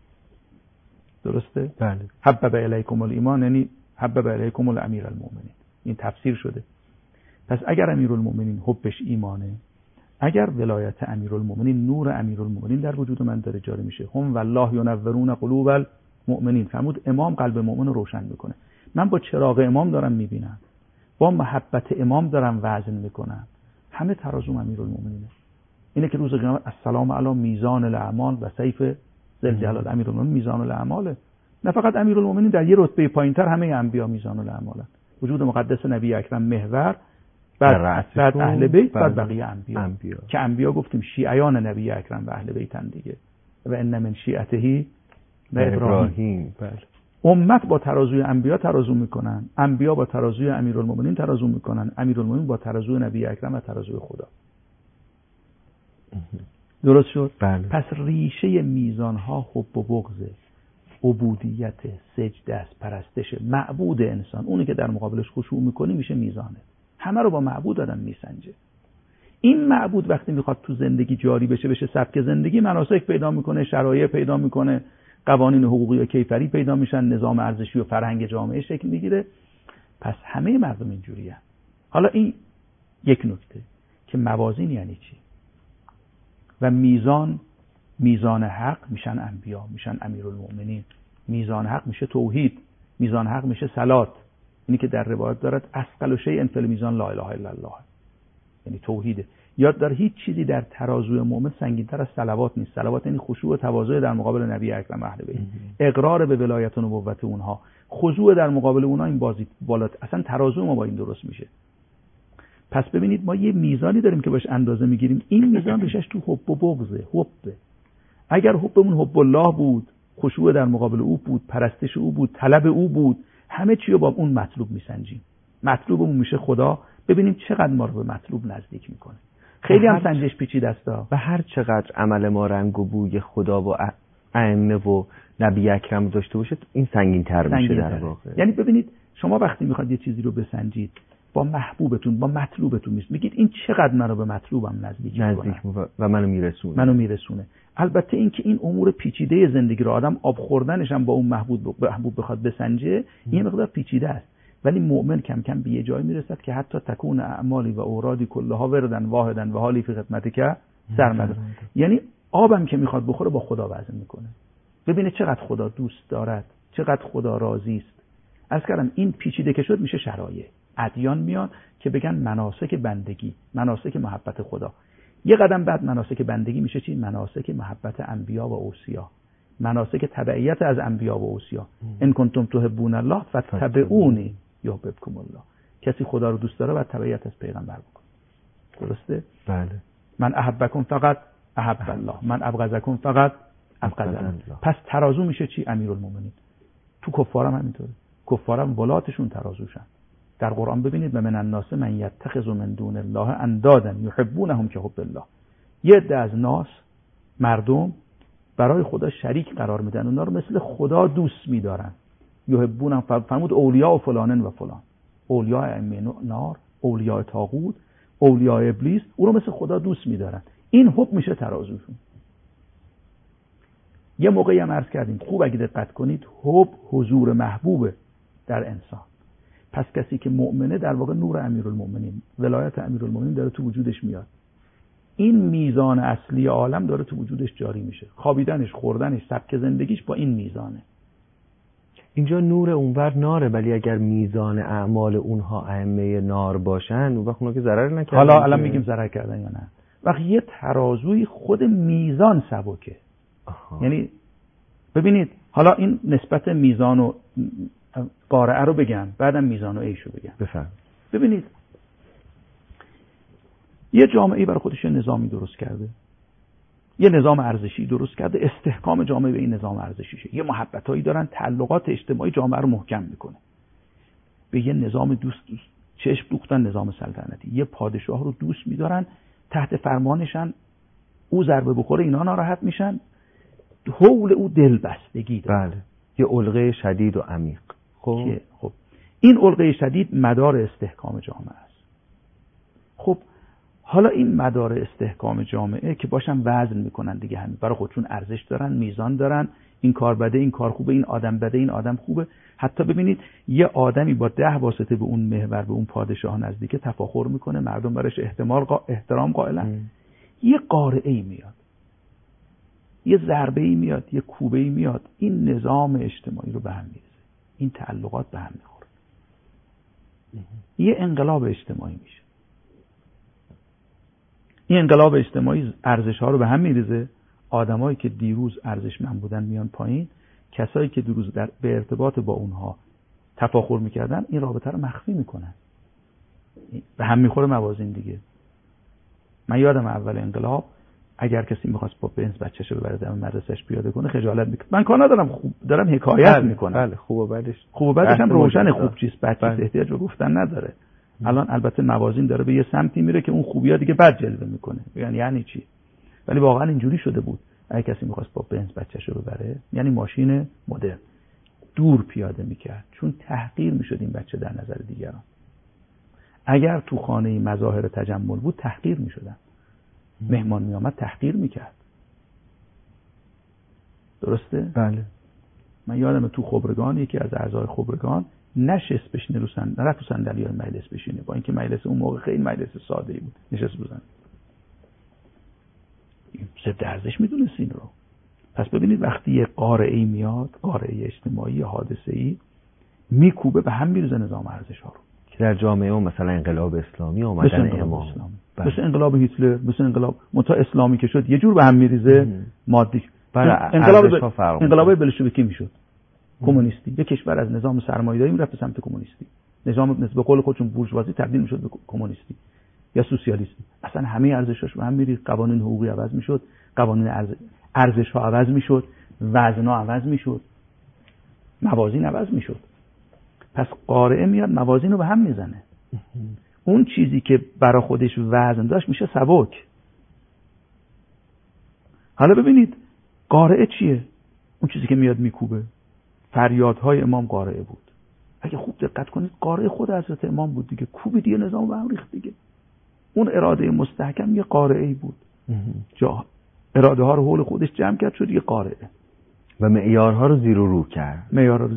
درسته؟ بله. حبب الیکم الایمان یعنی حبب الیکم الامیرالمومنین. این تفسیر شده. پس اگر امیرالمومنین حبش ایمانه، اگر ولایت امیرالمومنین، نور امیرالمومنین در وجود من داره جاری میشه، هم والله ینورون قلوب المؤمنین، فرمود امام قلب مؤمن رو روشن میکنه. من با چراغ امام دارم میبینم، با محبت امام دارم وزن میکنم. همه ترازو امیرالمومنینه. اینه که روز قیامت السلام علی میزان الاعمال و سیف ذل جلال. امیرالمومنین میزان الاعماله. نه فقط امیرالمومنین، در یه رتبه پایینتر همه انبیا میزان الاعمالن. وجود مقدس نبی اکرم محور، بعد اهل بیت، بعد بقیه انبیا. که انبیا گفتیم شیعیان نبی اکرم و اهل بیتن دیگه. و ان من شیعته ابراهیم. بله. امت با ترازوی انبیا ترازو میکنن، انبیا با ترازوی امیرالمومنین ترازو میکنن، امیرالمومنین با ترازوی نبی اکرم و ترازوی خدا. درست شد؟ بله. پس ریشه میزان ها حب و بغض، عبودیت، سجده است، پرستش معبود انسان. اونی که در مقابلش خشوع میکنی میشه میزانه. همه رو با معبود دادن میسنجه. این معبود وقتی میخواد تو زندگی جاری بشه سبک زندگی، مناسک پیدا میکنه، شرایع پیدا میکنه، قوانین حقوقی و کیفری پیدا میشن، نظام ارزشی و فرهنگ جامعه شکل میگیره. پس همه مردم اینجوری هستن. حالا این یک نکته که موازین یعنی چی؟ و میزان حق میشن انبیا، میشن امیرالمومنین. میزان حق میشه توحید، میزان حق میشه صلات. اینی که در روایت دارد اثقل شیء فی المیزان لا اله الا الله، یعنی توحیده. یاد داره هیچ چیزی در ترازوی مؤمن سنگین‌تر از صلوات نیست. صلوات یعنی خشوع و تواضع در مقابل نبی اکرم اهل بیت، اقرار به ولایت و نبوت اونها، خضوع در مقابل اونها. این بازی بالا اصلا ترازو ما با این درست میشه. پس ببینید ما یه میزانی داریم که باش اندازه میگیریم. این میزان ریشش تو حب و بغضه. حب، اگر حبمون حب الله بود، خشوع در مقابل او بود، پرستش او بود، طلب او بود، همه چی رو با اون مطلوب میسنجیم. مطلوبمون میشه خدا. ببینیم چقدر ما رو به مطلوب نزدیک میکنه. خیلی هم سنجش پیچیده است. و هر چقدر عمل ما رنگ و بوی خدا و ائمه و نبی اکرم داشته باشه، این سنگین‌تر میشه در واقع. یعنی ببینید شما وقتی میخواد یه چیزی رو بسنجید، با محبوبتون، با مطلوبتون میگید این چقدر منو به مطلوبم نزدیک میکنه و منو میرسونه. البته این که این امور پیچیده زندگی رو آدم آب خوردنش هم با اون محبوب بخواد بسنجه، یه مقدار پیچیده است. ولی مؤمن کم کم به یه جایی میرسد که حتی تکون اعمالی و اورادی کلها وردن واحدن و حالی فی خدمتک سرمد. یعنی آبم که میخواد بخوره با خدا وزن میکنه. ببینه چقدر خدا دوست دارد، چقدر خدا راضی است. عرض کردم این پیچیده که شد میشه شرایع. ادیان میان که بگن مناسک بندگی، مناسک محبت خدا. یه قدم بعد مناسک بندگی میشه چی؟ مناسک محبت انبیا و اوصیا، مناسک تبعیت از انبیا و اوصیا. ان کنتم تحبون الله فاتبعونی یحببکم الله. کسی خدا رو دوست داره باید تبعیت از پیغمبر بکنه. درسته؟ بله. من احبکم فقط احب الله، من ابغضکم فقط ابغض الله. پس ترازو میشه چی؟ امیرالمومنین. تو کفارم همینطوره. کفارم ولاتشون ترازوشن. در قرآن ببینید من الناس من یتخذ من دون الله اندادا یحبونهم که حب الله. یه عده از ناس مردم برای خدا شریک قرار میدن، اونا رو مثل خدا دوست میدارن. یحبونهم فرمود اولیاء فلانن و فلان، اولیاء ائمه نار، اولیاء طاغوت، اولیاء ابلیس، او رو مثل خدا دوست میدارن. این حب میشه ترازوشون. یه موقعی هم عرض کردیم خوب اگه دقت کنید، حب حضور محبوب در انسان. پس کسی که مؤمنه در واقع نور امیرالمومنین، ولایت امیرالمومنین داره تو وجودش میاد. این میزان اصلی عالم داره تو وجودش جاری میشه. خوابیدنش، خوردنش، سبک زندگیش با این میزانه. اینجا نور اونور ناره، ولی اگر میزان اعمال اونها ائمه نار باشن اون وقت اونا که ضرر نکردن. حالا الان میگیم ضرر کردن یا نه. وقتی یه ترازوی خود میزان سبکه. یعنی ببینید حالا این نسبت میزان و قارعه رو بگم، بعدم میزان و عیش رو بگم. بفهم. ببینید یه جامعه برای خودش نظامی درست کرده، یه نظام ارزشی درست کرده، استحکام جامعه به این نظام ارزشیشه. یه محبتایی دارن، تعلقات اجتماعی جامعه رو محکم میکنه. به یه نظام دوست چشم دوختن، نظام سلطنتی. یه پادشاه رو دوست میدارن، تحت فرمانشن، او ضربه بخوره اینا ناراحت میشن، حول او دلبستگی داره. بله. یه علقه شدید و عمیق. خب این علقه شدید مدار استحکام جامعه است. خب حالا این مدار استحکام جامعه که باشن وزن میکنن دیگه، همین برای خودشون ارزش دارن، میزان دارن، این کار بده، این کار خوبه، این آدم بده، این آدم خوبه. حتی ببینید یه آدمی با 10 واسطه به اون محور، به اون پادشاه نزدیکه، تفاخر میکنه، مردم براش احترام قائلن. یه قارعه‌ای میاد، یه ضربه‌ای میاد، یه کوبه‌ای میاد، این نظام اجتماعی رو به هم میریزه، این تعلقات به هم میخوره، یه انقلاب اجتماعی میشه. این انقلاب اجتماعی ارزش‌ها رو به هم میریزه. آدمایی که دیروز ارزشمند بودن میان پایین، کسایی که دیروز به ارتباط با اونها تفاخر میکردن این رابطه رو مخفی میکنن، به هم میخوره موازین دیگه. من یادم اول انقلاب اگر کسی میخواست با بنز بچه‌شو ببره دم مدرسه‌اش پیاده کنه خجالت میکرد. من کار ندارم، خوب دارم حکایت میکنم. بله خوب و بعدش هم روشن خوب چیست بد چیست، احتیاج به گفتن نداره. الان البته موازین داره به یه سمتی میره که اون خوبی‌ها دیگه بد جلوه میکنه. یعنی چی؟ ولی واقعا اینجوری شده بود اگه کسی میخواست با بنز بچه‌شو ببره، یعنی ماشین مدرن، دور پیاده میکرد، چون تحقیر میشد این بچه در نظر دیگران. اگر تو خانه مظاهر تجمل بود تحقیر میشدن، مهمان میامد تحقیر میکرد. درسته؟ بله. من یادمه تو خبرگان یکی از اعضای خبرگان نشست بشینه رو نرفت تو صندلی‌های مجلس بشینه، با اینکه مجلس اون موقع خیلی مجلس ساده‌ای بود، نشست بزن. ضد ارزش میدونست این رو. پس ببینید وقتی یه قارعه‌ای میاد، قارعه اجتماعی، حادثه‌ای، میکوبه به هم میریزه نظام ارزش‌ها رو. که در جامعه مثلا انقلاب اسلامی اومدن امام، مثل انقلاب هیتلر، مثل انقلاب اسلامی که شد یه جور به هم میریزه مادی. انقلاب بلشویکی میشد کمونیستی، یک کشور از نظام سرمایه‌داری میرفت به سمت کمونیستی، نظام به قول خودشون بورژوازی تبدیل میشد به کمونیستی یا سوسیالیستی. اصلا همه ارزشاش به هم میریخت، قوانین حقوقی عوض میشد، قوانین ارزش‌ها عوض میشد، وزن‌ها عوض میشد، موازین عوض میشد. پس قارعه میاد موازین رو به هم میزنه. اون چیزی که برای خودش وزن داشت میشه سبک. حالا ببینید قارعه چیه؟ اون چیزی که میاد میکوبه. فریادهای امام قارعه بود. اگه خوب دقت کنید قارعه خود حضرت امام بود دیگه، کوبید یه نظام به هم ریخت دیگه. اون اراده مستحکم یه قارعه‌ای بود. جا اراده ها رو حول خودش جمع کرد شد یه قارعه و معیارها رو زیر و رو کرد.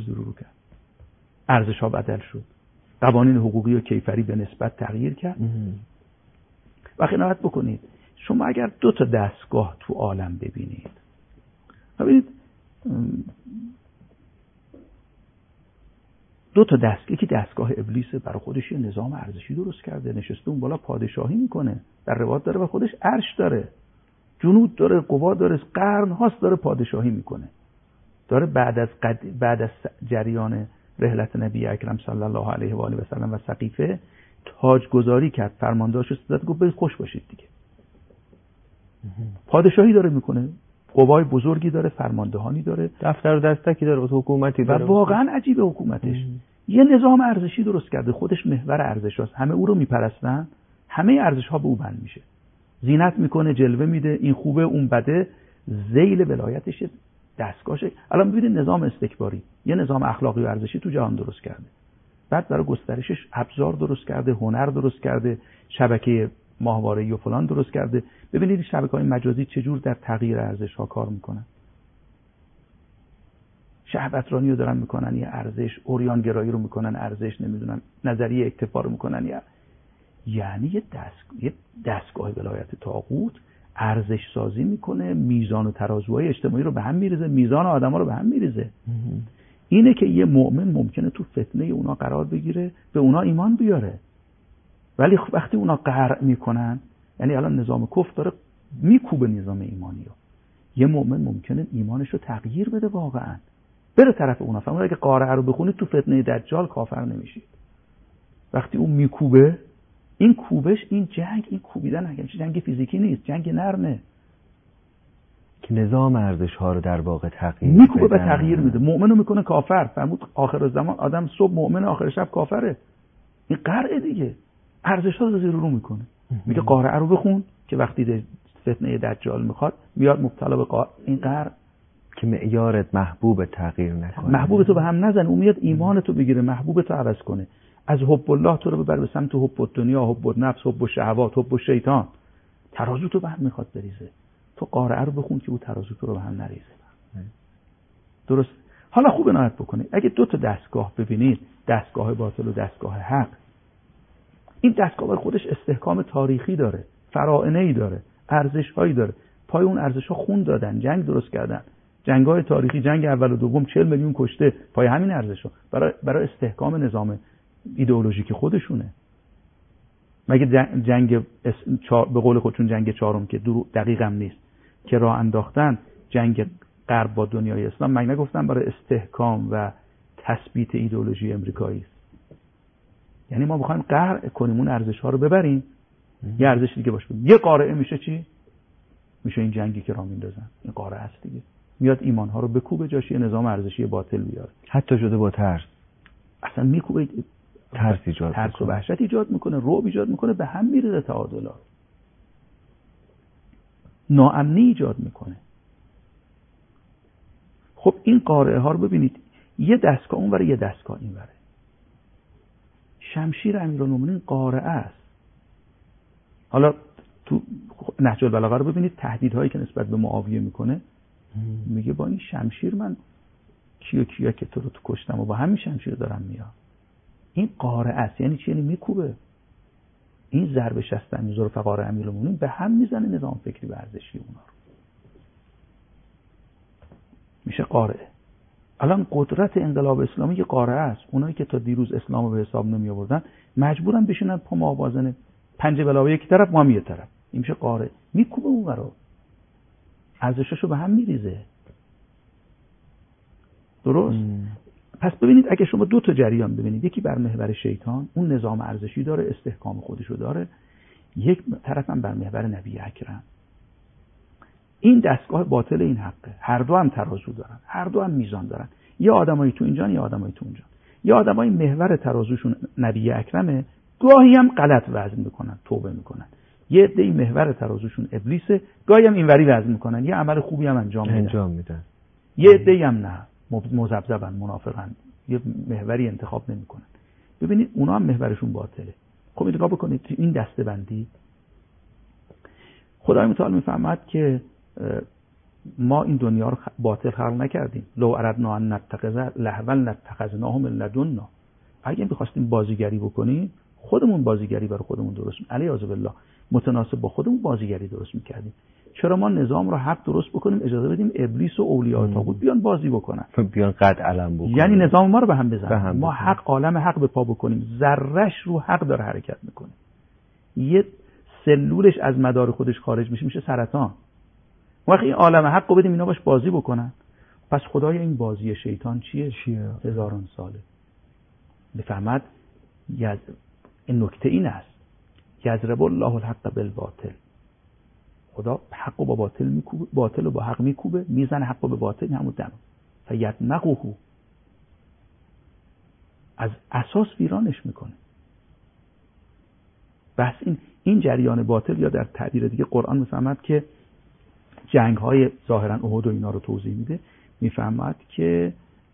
ارزش‌ها بدل شد. قوانین حقوقی و کیفری به نسبت تغییر کرد. و خدمت بکنید شما اگر 2 تا دستگاه تو عالم ببینید، دو تا دستگاه، یکی دستگاه ابلیسه برای خودش یه نظام ارزشی درست کرده، نشسته اون بالا پادشاهی میکنه، در روایت داره و خودش عرش داره، جنود داره، قوا داره، قرن هاست داره پادشاهی میکنه، داره بعد از جریان رحلت نبی اکرم صلی الله علیه و آله و سلم و سقیفه تاجگذاری کرد، فرماندهاشو داد، گفت برید خوش باشید دیگه. پادشاهی داره میکنه، قوای بزرگی داره، فرماندهانی داره، دفتر و دستکی داره، حکومتی داره و واقعا عجیبه حکومتش. یه نظام ارزشی درست کرده، خودش محور ارزشاست، همه او رو میپرستن، همه ارزش‌ها به او بند میشه، زینت میکنه، جلوه میده، این خوبه اون بده، ذیل ولایتش دستگاهشه. الان ببینید نظام استکباری یه نظام اخلاقی و ارزشی تو جهان درست کرده، بعد برای گسترشش ابزار درست کرده، هنر درست کرده، شبکه ماهواره‌ای و فلان درست کرده. ببینید شبکه‌های مجازی چجور در تغییر ارزش‌ها کار میکنن. شهوترانی رو دارن میکنن یا ارزش، اوریان گرایی رو میکنن ارزش، نمیدونم نظریه اکتفا رو میکنن یا یعنی یه دستگاه ولایت طاغوت ارزش سازی میکنه، میزان و ترازوهای اجتماعی رو به هم میریزه، میزان آدما رو به هم میریزه. اینه که یه مؤمن ممکنه تو فتنه اونا قرار بگیره، به اونا ایمان بیاره، ولی وقتی اونا قهر میکنن، یعنی الان نظام کفر داره میکوبه نظام ایمانی رو، یه مؤمن ممکنه ایمانش رو تغییر بده، واقعا بره طرف اونا. فهمید اگه قارعه رو بخونید تو فتنه دجال کافر نمیشید. وقتی اون میکوبه، این کوبش، این جنگ، این کوبیدن اگه جنگ فیزیکی نیست، جنگ نرمه که نظام ارزش ها رو در واقع تغییر میکوبه و تغییر میده. مؤمنو میکنه کافر. فرمود آخر زمان آدم صبح مؤمن، آخر شب کافره. این قرعه دیگه، ارزش ها رو زیر رو میکنه. میگه قارعه رو بخون که وقتی فتنه دجال میخواد میاد مبتلا به این قرع که معیارت محبوب تغییر نکنه، محبوب تو به هم نزنه، اون میاد ایمان تو بگیره، محبوب تو عوض کنه، از حب الله تو رو ببر به سمت حب الدنیا، حب النفس، حب الشهوات، حب الشیطان. ترازو تو به هم میخواد بریزه. تو قارعه رو بخون که او ترازو تو رو به هم نریزه. درست. حالا خوب عنایت بکنید، اگه 2 تا دستگاه ببینید، دستگاه باطل و دستگاه حق، این دستگاه برای خودش استحکام تاریخی داره، فراعنه‌ای داره، ارزش‌هایی داره، پای اون ارزش‌ها خون دادن، جنگ درست کردن، جنگ‌های تاریخی، جنگ اول و دوم 40 میلیون کشته پای همین ارزش‌ها، برای استحکام نظام ایدئولوژیک خودشونه. مگه جنگ به قول خودشون جنگ 4 که دقیق هم نیست که راه انداختن، جنگ غرب با دنیای اسلام، مگه نگفتن برای استحکام و تثبیت ایدئولوژی امریکایی است؟ یعنی ما می‌خوایم قهر کنیم، اون ارزش‌ها رو ببریم، یه ارزش دیگه باشه. یه قارعه میشه چی؟ میشه این جنگی که راه میندازن، این قارعه است دیگه. میاد ایمان‌ها رو بکوبه، جاش یه نظام ارزشی باطل بیاره، حتی شده با ترس، اصلا میکوبه، ترس و وحشت ایجاد میکنه، رعب ایجاد میکنه، به هم میریزه تعادلات، ناامنی ایجاد میکنه. خب این قارعه ها رو ببینید، یه دستگاه اون وره، یه دستگاه این وره. شمشیر امیرالمومنین قارعه است. حالا تو نهج البلاغه رو ببینید، تهدیدهایی که نسبت به معاویه میکنه، میگه با این شمشیر من کیا که تو رو تو کشتم و با همین شمشیر دارم میام. این قارعه است. یعنی چی؟ یعنی میکوبه. این ضربه شستن ذوالفقار امیرالمومنین به هم میزنه نظام فکری و ارزشی اونا رو. میشه قارعه. الان قدرت انقلاب اسلامی یه قارعه است. اونایی که تا دیروز اسلامو به حساب نمی آوردن مجبورن بشینن پا موازنه پنج بلاوی یک طرف، ما هم یه طرف. این میشه قاره، میکوبه اون برا، ارزشاشو به هم میریزه. درست؟ پس ببینید اگه شما دو تا جریان ببینید، یکی بر محور شیطان، اون نظام ارزشی داره، استحکام خودشو داره، یک طرف هم بر محور نبی اکرم. این دستگاه باطل، این حقه. هر دو هم ترازو دارن، هر دو هم میزان دارن. یه آدمایی تو اینجان، یه آدمایی تو اونجان. یه آدمای محور ترازوشون نبی اکرمه، گاهی هم غلط وزن میکنن، توبه میکنن. یه عده‌ای محور ترازوشون ابلیسه، گاهی هم اینوری وزن میکنن، یه عمل خوبی هم انجام میدن. یه عده‌ای هم نه، مذبذبن، منافقن، یه محوری انتخاب نمیکنن. ببینید اونا هم محورشون باطله. خب نگاه بکنید این دسته‌بندی. خدای متعال میفهمد که ما این دنیا رو باطل خلق نکردیم. لو اردنا ان نتخذ لهوا لاتخذناه من لدنا. اگه می‌خواستیم بازیگری بکنیم، خودمون بازیگری برای خودمون درست علیاذ بالله متناسب با خودمون بازیگری درست می‌کردیم. چرا ما نظام رو حق درست بکنیم، اجازه بدیم ابلیس و اولیاء طاغوت بیان بازی بکنن، بیان قد علم بکنن، یعنی نظام ما رو به هم بزنن. ما حق عالم حق به پا بکنیم، ذره‌اش رو حق داره حرکت میکنه. یه سلولش از مدار خودش خارج میشه سرطان. وقتی این عالم حق رو بدیم اینا باش بازی بکنن، پس خدای این بازی شیطان چیه؟ هزاران ساله. بفهمد این نکته این است، یضرب الله الحق بالباطل. خدا حق رو با باطل میکوبه، باطل رو با حق میکوبه، میزنه حق رو به باطل، همون دم فیدمغه، از اساس ویرانش میکنه. بس این جریان باطل، یا در تعبیر دیگه قرآن میفهمد که جنگ های ظاهرا احد و اینا رو توضیح میده، میفهمد که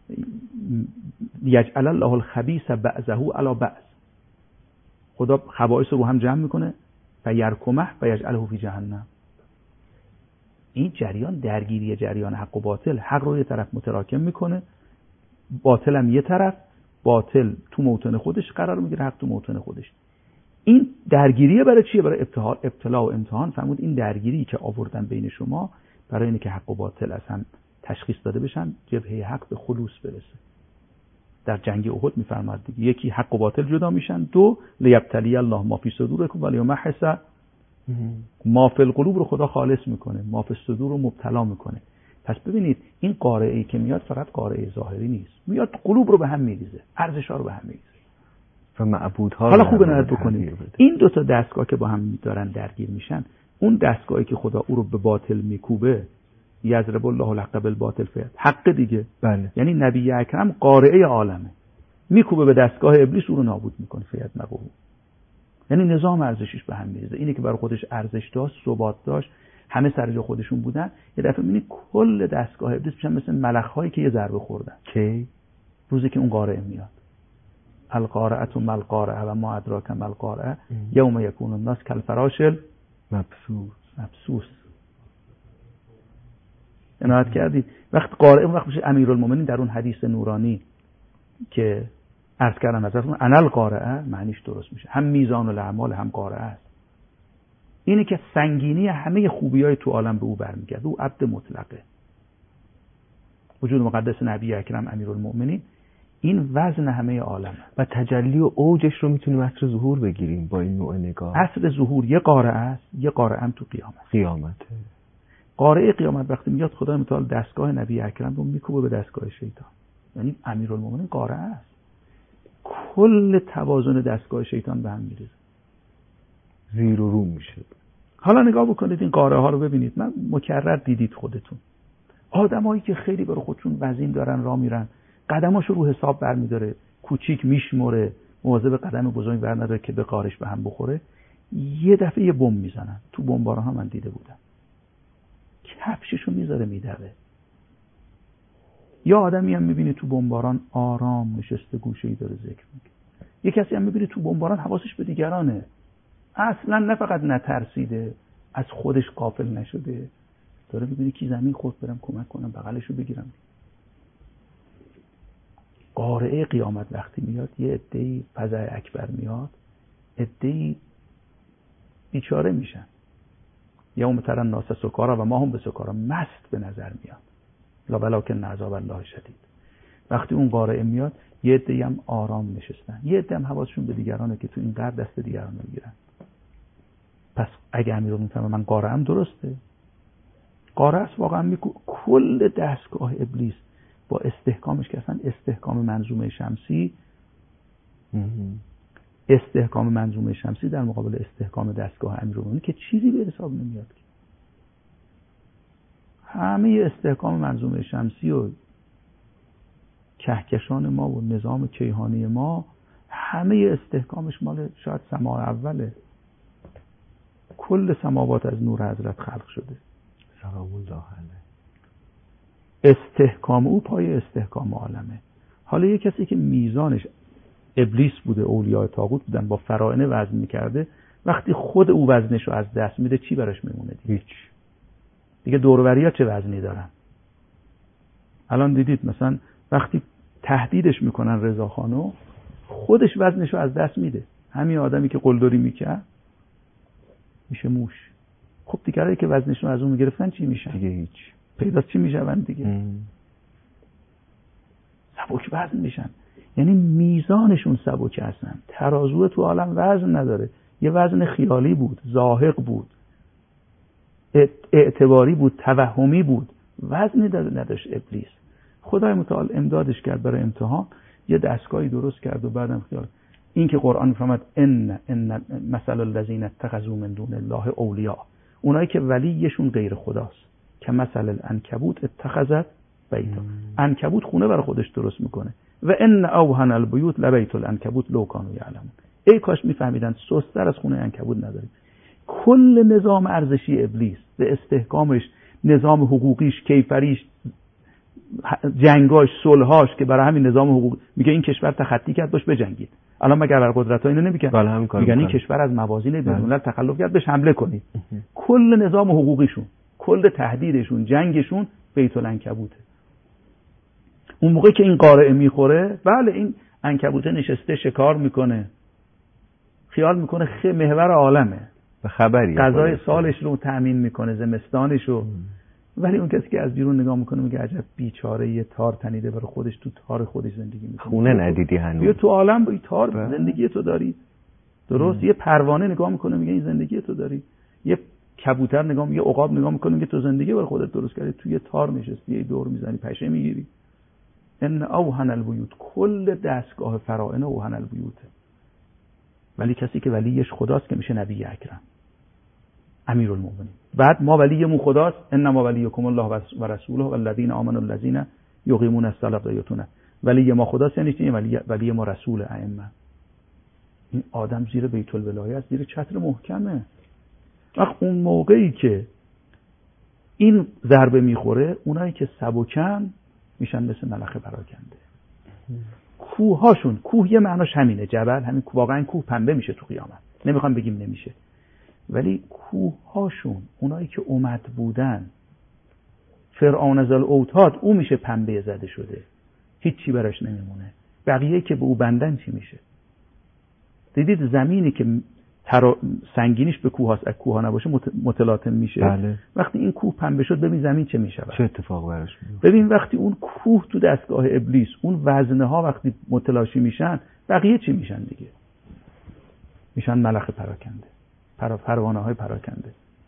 یجعل الله الخبیث بعضه علی بعض، خدا خبائث رو هم جمع میکنه فیرکمه فیجعله فی جهنم. این جریان درگیری جریان حق و باطل، حق رو یه طرف متراکم میکنه، باطل هم یه طرف، باطل تو موطن خودش قرار میگیره، حق تو موطن خودش. این درگیریه برای چیه؟ برای ابتلا و امتحان. فرمود این درگیری که آوردن بین شما برای اینه که حق و باطل از هم تشخیص داده بشن، جبهه حق به خلوص برسه. در جنگ احد میفرماد دیگه، یکی حق و باطل جدا میشن، دو لیبتلی الله ما فی صدورکم ولیمحص ما فی القلوب رو خدا خالص میکنه، ما فی الصدور رو مبتلا میکنه. پس ببینید این قارعه‌ای که میاد فقط قارعه ظاهری نیست، میاد قلوب رو به هم میریزه، ارزش‌ها رو به هم میریزه و معبودها. حالا خوب نظر بکنید این دو تا دستگاه که با هم دارن درگیر میشن، اون دستگاهی که خدا او رو به باطل میکوبه، یضرب الله الحق بالباطل فیض حق دیگه، بله. یعنی نبی اکرم قارعه عالمه، میکوبه به دستگاه ابلیس، او رو نابود میکنه فیدمغه. یعنی نظام ارزشیش به هم میریزه. اینی که برای خودش ارزش داشت، ثبات داشت، همه سر جای خودشون بودن، یه دفعه میبینی کل دستگاه ابلیس میشن مثل ملخ‌هایی که یه ضربه خوردن. کی؟ روزی که اون قارعه میاد. القارعه ما القارعه و ما ادراک ما القارعه یوم یکون الناس کالفراش المبثوث. عنایت کردید وقت قارعه، وقت میشه امیرالمومنین در اون حدیث نورانی که عرض کردم حضرتون انا القارعه، معنیش درست میشه، هم میزان الاعمال هم قارعه است. اینه که سنگینی همه خوبیای تو عالم به او برمیگرده، او عبد مطلقه. وجود مقدس نبی اکرم امیرالمومنین این وزن همه عالمه و تجلی و اوجش رو میتونیم عصر ظهور بگیریم با این نوع نگاه. عصر ظهور یه قارعه است، یه قارعه هم تو قیامت. قارعه قیامت وقتی میاد خدای متعال دستگاه نبی اکرم رو میکوبه به دستگاه شیطان، یعنی امیرالمومنین قارعه است، کل توازن دستگاه شیطان به هم میریزه، زیر و رو میشه. حالا نگاه بکنید این قارعه ها رو ببینید، من مکرر دیدید خودتون، آدمایی که خیلی برای خودشون وزین دارن راه میرن، قدماشو رو حساب برمیداره، کوچیک میشمره، مواظب قدم بزرگ بر نداره که به قارش به هم بخوره، یه دفعه یه بمب میزنن. تو بمبارها من دیده بودم، کفششو میذاره میدوه. یا آدمی هم میبینی تو بمباران آرام نشسته گوشه‌ای داره ذکر میکنه. یه کسی هم میبینی تو بمباران حواسش به دیگرانه، اصلا نه فقط نترسیده، از خودش غافل نشده، داره میبینی کی زمین خورد برم کمک کنم بغلشو بگیرم. قارعه قیامت وقتی میاد یه عده‌ای فزع اکبر میاد، عده‌ای بیچاره میشن. یوم تری الناس سکارا و ما هم بسکارا، مست به نظر میاد، لا ولکن عذاب الله شدید. وقتی اون قارعه میاد یه عده‌ای هم آرام نشستن، یه عده هم حواسشون به دیگرانه که تو این قرد دست دیگران میگیرن. پس اگه امیرالمومنین میفهمه من قاره‌ام درسته، قاره است واقعا. کل دستگاه ابلیس با استحکامش که اصلا استحکام منظومه شمسی در مقابل استحکام دستگاه امیرالمومنین که چیزی به حساب نمیاد. همه استحکام منظومه شمسی و کهکشان ما و نظام کیهانی ما همه استحکامش مال شاید سماع اوله. کل سماوات از نور حضرت خلق شده. سلام الله علیه. استحکام او پای استحکام عالمه. حالا یه کسی که میزانش ابلیس بوده، اولیاء طاغوت بودن، با فرائنه وزن میکرده، وقتی خود او وزنش رو از دست میده چی براش میمونه؟ هیچ. دیگه دوروری‌ها چه وزنی دارن؟ الان دیدید مثلا وقتی تهدیدش میکنن رضاخانو، خودش وزنش رو از دست میده. همین آدمی که قلدری میکرد میشه موش. خب دیگرایی که وزنشون از اون میگرفتن چی میشن؟ دیگه هیچ. پیدا چی میشن دیگه؟ سبک وزن میشن. یعنی میزانشون سبک هستن. ترازو تو عالم وزن نداره. یه وزن خیالی بود، زاهق بود، اعتباری بود، توهمی بود. وزنی نداشت ابلیس. خدای متعال امدادش کرد برای امتحان، یه دستگاهی درست کرد و بعدم خیال این که قرآن میفرماد ان مثل الذین اتخذوا من دون الله اولیاء، اونایی که ولیشون غیر خداست، که مثل العنکبوت اتخذت بیتا، عنکبوت خونه برای خودش درست میکنه، و ان اوهن البیوت لبیت العنکبوت لو کانوا یعلمون. ای کاش میفهمیدن سست‌تر از خونه عنکبوت نداریم. کل نظام ارزشی ابلیس به استحکامش، نظام حقوقیش، کیفریش، جنگاش، صلحاش که برای همین نظام حقوق میگه این کشور تخطی کرد باش بجنگید. الان مگر ابرقدرت‌ها اینو نمیگن؟ میگن این کشور از موازین بین‌الملل تخلف کرد بهش حمله کنید. کل نظام حقوقیشون، کل تهدیدشون، جنگشون بیت العنکبوته. اون موقع که این قارعه میخوره، بله این عنکبوته نشسته شکار میکنه، خیال میکنه محور عالمه، به خبری غذای سالش رو تأمین میکنه، زمستانش رو. ولی اون کسی که از بیرون نگاه میکنه میگه عجب بیچاره، یه تار تنیده برای خودش، تو تار خودش زندگی میکنه. خونه ندیدی هنوز؟ بیا تو عالم با این تار زندگی تو داری. درست. یه پروانه نگاه میکنه میگه این زندگی تو داری. یه کبوتر نگاه میگه، عقاب نگاه میکنه میگه تو زندگی برای خودت درست کردی، تو یه تار نشستی، یه دور میزنی، پشه میگیری. ان اوهن البیوت، کل دستگاه فرائنه اوهن البیوته. ولی کسی که ولیش خداست که میشه نبی اکرم، امیرالمومنین. بعد ما ولیمون خداست، انما ولیکم الله و رسوله والذین آمنوا الذین یقیمون الصلاة و یؤتون. ولی ما خداست یعنی چی؟ ولی ما رسول ائمه. این آدم زیر بیت الولایه است، زیر چتر محکمه. وقت اون موقعی که این ضربه میخوره، اونایی که سبکن میشن مثل ملخ پراکنده. کوهاشون، کوه یه معناش همینه، جبل، همین واقعا کوه پنبه میشه تو قیامت، نمیخوام بگیم نمیشه، ولی کوهاشون، اونایی که اومد بودن، فرعون از الاوتاد، او میشه پنبه زده شده، هیچی براش نمیمونه. بقیه که به او بندن چی میشه؟ دیدید زمینی که سنگینیش به کوه هست، کوه نباشه متلاطم میشه. بله. وقتی این کوه پنبه شد، ببین زمین چه میشه، چه اتفاق براش میفته. ببین وقتی اون کوه تو دستگاه ابلیس، اون وزنه ها وقتی متلاشی میشن، بقیه چی میشن دیگه؟ میشن ملخ پراکنده، پروانه های پراکنده.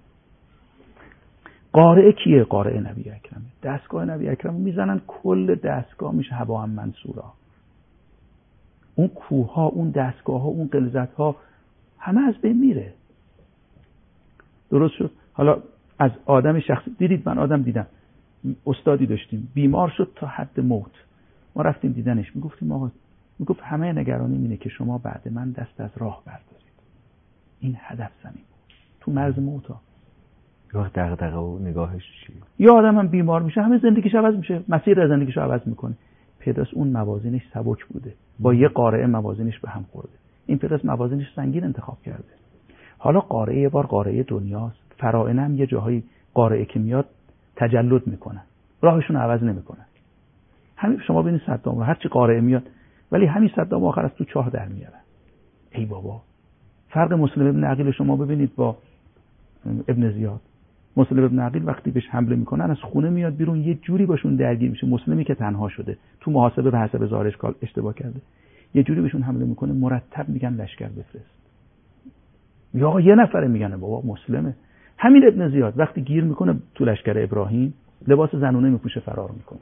قارعه کیه؟ قارعه نبی اکرمه. دستگاه نبی اکرم میزنن، کل دستگاه میشه هوا منصورا. اون کوه ها، اون دستگاه ها، اون غلظت ها همه از بین میره. درست شد؟ حالا از آدم شخصی، دیدید من آدم دیدم، استادی داشتیم بیمار شد تا حد موت، ما رفتیم دیدنش، میگفتیم آقا، میگفت همه نگرانیم اینه که شما بعد من دست از راه بردارید، این هدف زنیم تو مرز موت ها. وقت دغدغه و نگاهش چیه؟ یا آدم هم بیمار میشه، همه زندگیش عوض میشه، مسیر زندگیش عوض میکنه. پیداست اون موازینش سبک بوده، با یه قارعه موازینش به هم خورده. این پیداست موازینش سنگین انتخاب کرده. حالا قارعه یه بار قارعه دنیاست، فرائنه هم یه جاهای قارعه که میاد تجلد میکنن، راهشون عوض نمیکنن. همین شما ببینید صدام رو، هر چی قارعه میاد، ولی همین صدام آخر از تو چاه در میارن. ای بابا، فرق مسلم ابن عقیل شما ببینید با ابن زیاد. مسلم ابن عقیل وقتی بهش حمله میکنن از خونه میاد بیرون، یه جوری باشون درگیر میشه. مسلمی که تنها شده، تو محاسبه به حسب ظاهرش اشتباه کرده، یه جوری بهشون حمله میکنه، مرتب میگن لشکر بفرست. یا یه نفره میگن بابا مسلمه. همین ابن زیاد وقتی گیر میکنه تو لشکر ابراهیم لباس زنونه میپوشه فرار میکنه.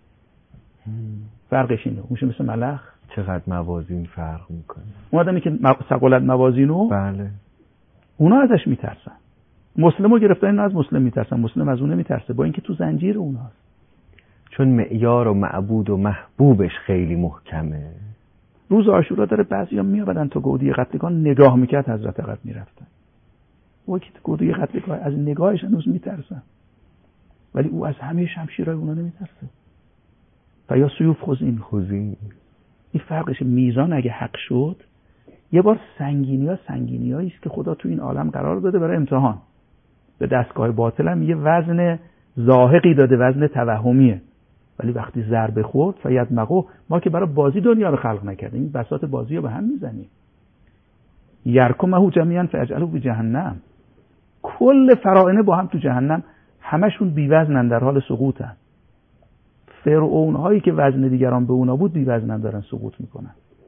فرقش اینه، میشه مثل ملخ. چقدر موازین فرق میکنه. اون آدمی که ثقالت موازینو، بله، اونا ازش میترسن. مسلمو گرفتن، اینا از مسلم میترسن، مسلم از اون نمیترسه، با اینکه تو زنجیر اوناست. چون معیار و معبود و محبوبش خیلی محکمه. روز عاشورا داره بعضیا میآمدن تا گودی قتلگاه نگاه میکرد، حضرت قد میرفتن. او که گودی قتلگاه از نگاهش هنوز میترسن، ولی او از همه شمشیرهای اونا نمیترسه. و یا سیوف خوزین. این فرقش. میزان اگه حق شد، یه بار سنگینیایی است که خدا تو این عالم قرار داده برای امتحان. به دستگاه باطل هم یه وزن زاهقی داده، وزن توهمیه، ولی وقتی ضربه خورد فیدمغو، ما که برای بازی دنیا رو خلق نکردیم، این بساط بازی رو به هم میزنیم. یرکمه جمیعا فیجعله فی جهنم، کل فرائنه با هم تو جهنم، همشون بی وزنن، در حال سقوطن. فرعون هایی که وزن دیگران به اونا بود بی وزنن، دارن سقوط میکنن.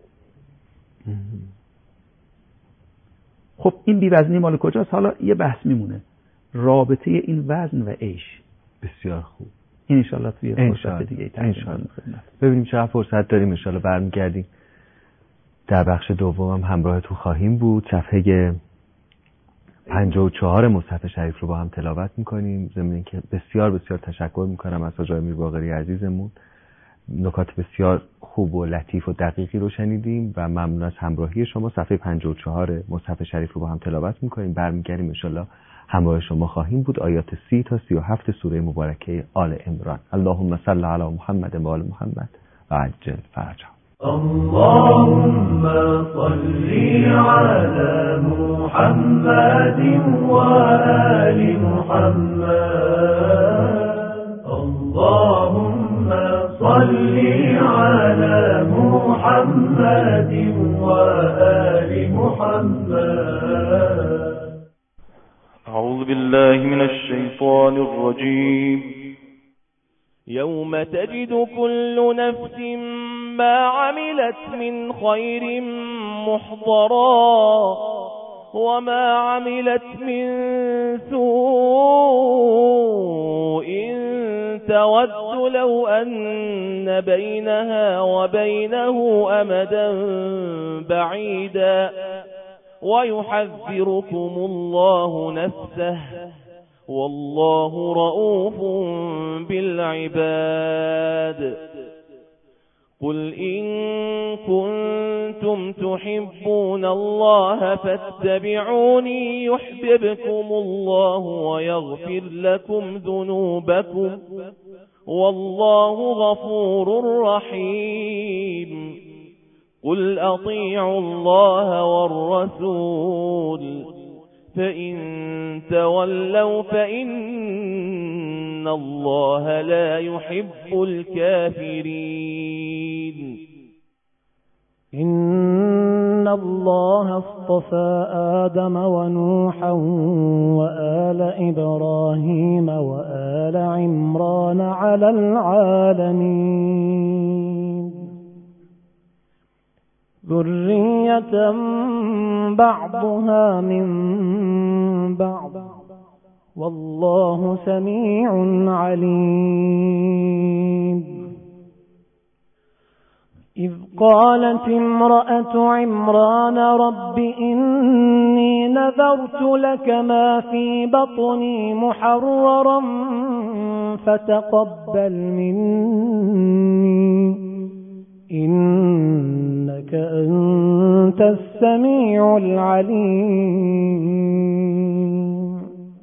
خب این بی وزنی مال کجاست؟ حالا یه بحث میمونه، رابطه این وزن و عیش. بسیار خوب. این انشالله توی فرصت دیگه انشالله ببینیم چقدر فرصت داریم. انشالله برمیگردیم در بخش دوم هم همراه تو خواهیم بود. صفحه 54 مصحف شریف رو با هم تلاوت میکنیم. ضمن اینکه بسیار بسیار تشکر میکنم از حاج امیر باقری عزیزمون، نکات بسیار خوب و لطیف و دقیقی رو شنیدیم و ممنون از همراهی شما. صفحه 54 مصحف شریف رو با هم تلاوت میکنیم. برمیگردیم انشالله همراه شما خواهیم بود. آیات 30 تا 37 سوره مبارکه آل عمران. اللهم صل علی محمد و آل محمد و عجل فرجهم. اللهم صل على محمد وآل محمد. اللهم صل على محمد وآل محمد. أعوذ بالله من الشيطان الرجيم. يوم تجد كل نفس ما عملت من خير محضرا وما عملت من سوء تود لو أن بينها وبينه أمدا بعيدا ويحذركم الله نفسه والله رؤوف بالعباد. قل إن كنتم تحبون الله فاتبعوني يحببكم الله ويغفر لكم ذنوبكم والله غفور رحيم. قل أطيعوا الله والرسول فإن تولوا فإن الله لا يحب الكافرين. إن الله اصطفى آدم ونوحا وآل إبراهيم وآل عمران على العالمين ذرية بعضها من بعض والله سميع عليم. إذ قالت امرأة عمران رب إني نذرت لك ما في بطني محررا فتقبل مني إنك أنت السميع العليم.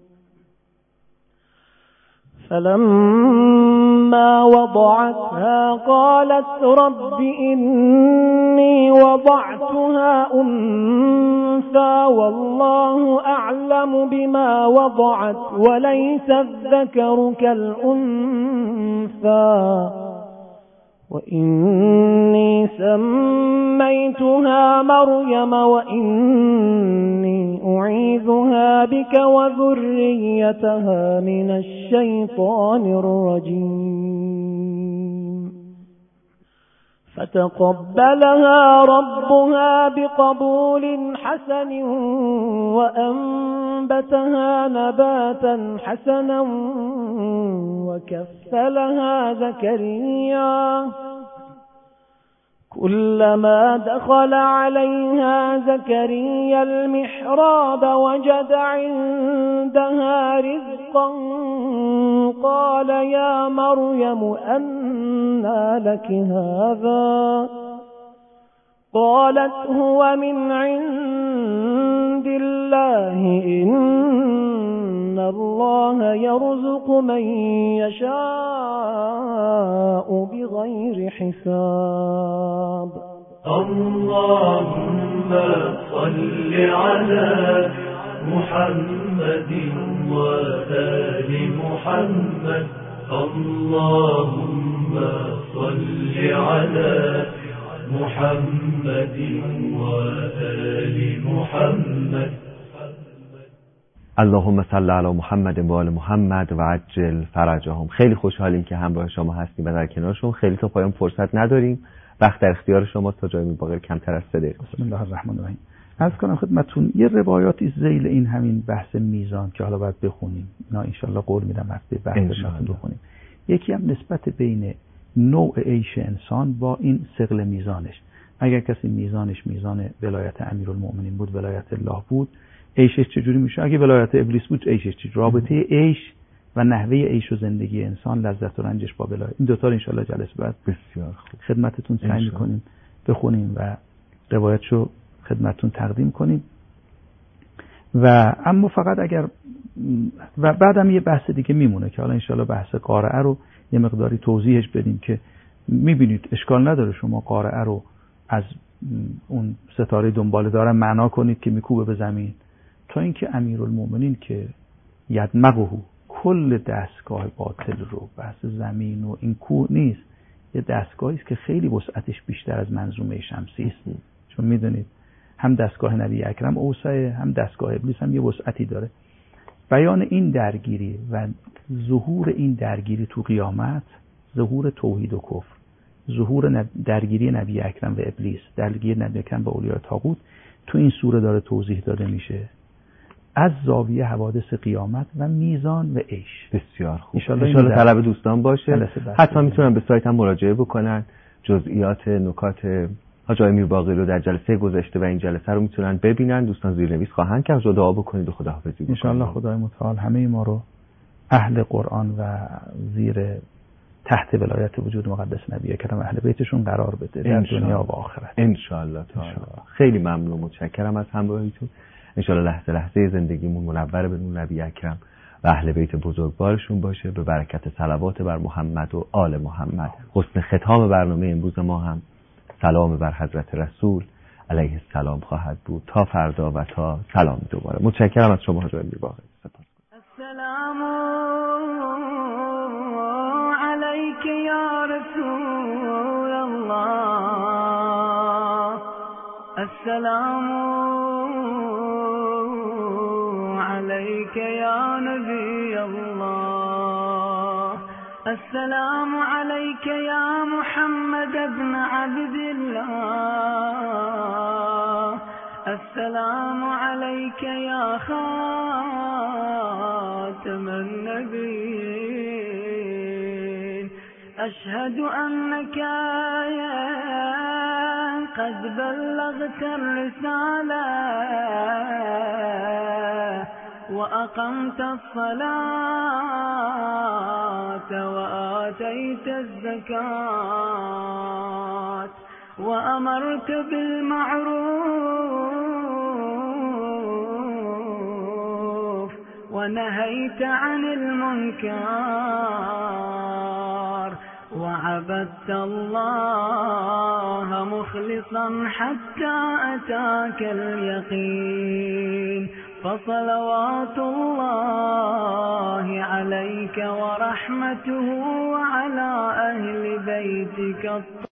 فلما وضعتها قالت رب إني وضعتها أنثى والله أعلم بما وضعت وليس الذكر كالأنثى وإني سميتها مريم وإني أعيذها بك وذريتها من الشيطان الرجيم. فتقبلها ربها بقبول حسن وأنبتها نباتا حسنا وكفلها زكريا كلما دخل عليها زكريا المحراب وجد عندها رزقا قال يا مريم أنى لك هذا قالت هو من عند الله إن الله يرزق من يشاء بغير حساب اللهم صل على محمد وآل محمد اللهم صل على محمد وآل محمد اللهم صل علی محمد و آل محمد و عجل فرجهم. خیلی خوشحالیم که همراه شما هستیم و در کنارشون. خیلی تا پایان فرصت نداریم، وقت در اختیار شما تا جای میباقی کمتر از 3 دقیقه. بسم الله الرحمن الرحیم. عرض کنم خدمتتون یه روایاتی ذیل این همین بحث میزان که حالا باید بخونیم، اینا انشالله قول میدم هفته بعد خدمتتون بخونیم. یکی هم نسبت بین نوع عیش انسان با این ثقل میزانش. اگر کسی میزانش میزان ولایت امیرالمؤمنین بود، ولایت الله بود، عیشش چجوری میشه؟ اگه ولایت ابلیس بود عیشش چجوری؟ رابطه عیش و نحوه عیش و زندگی انسان، لذت و رنجش با ولایت، این دوتا رو انشالله جلسه بعد بسیار خوب خدمتتون سعی میکنیم بخونیم و روایتشو خدمتتون تقدیم کنیم. و اما فقط اگر و بعدم یه بحث دیگه میمونه که حالا انشالله بحث قارعه رو یه مقداری توضیحش بدیم که میبینید اشکال نداره شما قارعه رو از اون ستاره دنباله دارن معنا کنید که میکوبه به زمین، تا اینکه امیرالمؤمنین که یدمغه کل دستگاه باطل رو بحث زمین و این کوه نیست، یه دستگاهی است که خیلی وسعتش بیشتر از منظومه شمسی است. چون میدونید هم دستگاه نبی اکرم اوسعه، هم دستگاه ابلیس هم یه وسعتی داره. بیان این درگیری و ظهور این درگیری تو قیامت، ظهور توحید و کفر، ظهور درگیری نبی اکرم و ابلیس، درگیری نبی اکرم با اولیاء طاغوت، تو این سوره داره توضیح داده میشه از زاویه حوادث قیامت و میزان و عیش. بسیار خوب. انشالله طلب دوستان باشه. حتی میتونن به سایت هم مراجعه بکنن، جزئیات نکات حاج آقای میرباقی رو در جلسه گذشته و این جلسه رو میتونن ببینن. دوستان زیرنویس خواهند کرد. دعا بکنید و خداحافظی بکنید. انشالله خدای متعال همه ما رو اهل قرآن و زیر تحت ولایت وجود مقدس نبی اکرم اهل بیتشون قرار بده در دنیا و آخرت انشالله. خیلی ممنون، متشکرم از همراهیتون. انشالله لحظه لحظه زندگیمون منور به نور نبی اکرم و اهل بیت بزرگوارشون باشه، به برکت صلوات بر محمد و آل محمد. حسن ختام برنامه امروز ما هم سلام بر حضرت رسول علیه السلام خواهد بود تا فردا و تا سلام دوباره. متشکرم از شما حاج آقای میرباقی. السلام علیک یا رسول الله، السلام علیک یا نبی الله، السلام علیک یا محمد ابن عبد الله، السلام علیک یا خاتم النبیین، اشهد انک قد بلغت الرسالة وأقمت الصلاة وآتيت الزكاة وأمرت بالمعروف ونهيت عن المنكر وعبدت الله مخلصا حتى أتاك اليقين، فصلوات الله عليك ورحمته وعلى أهل بيتك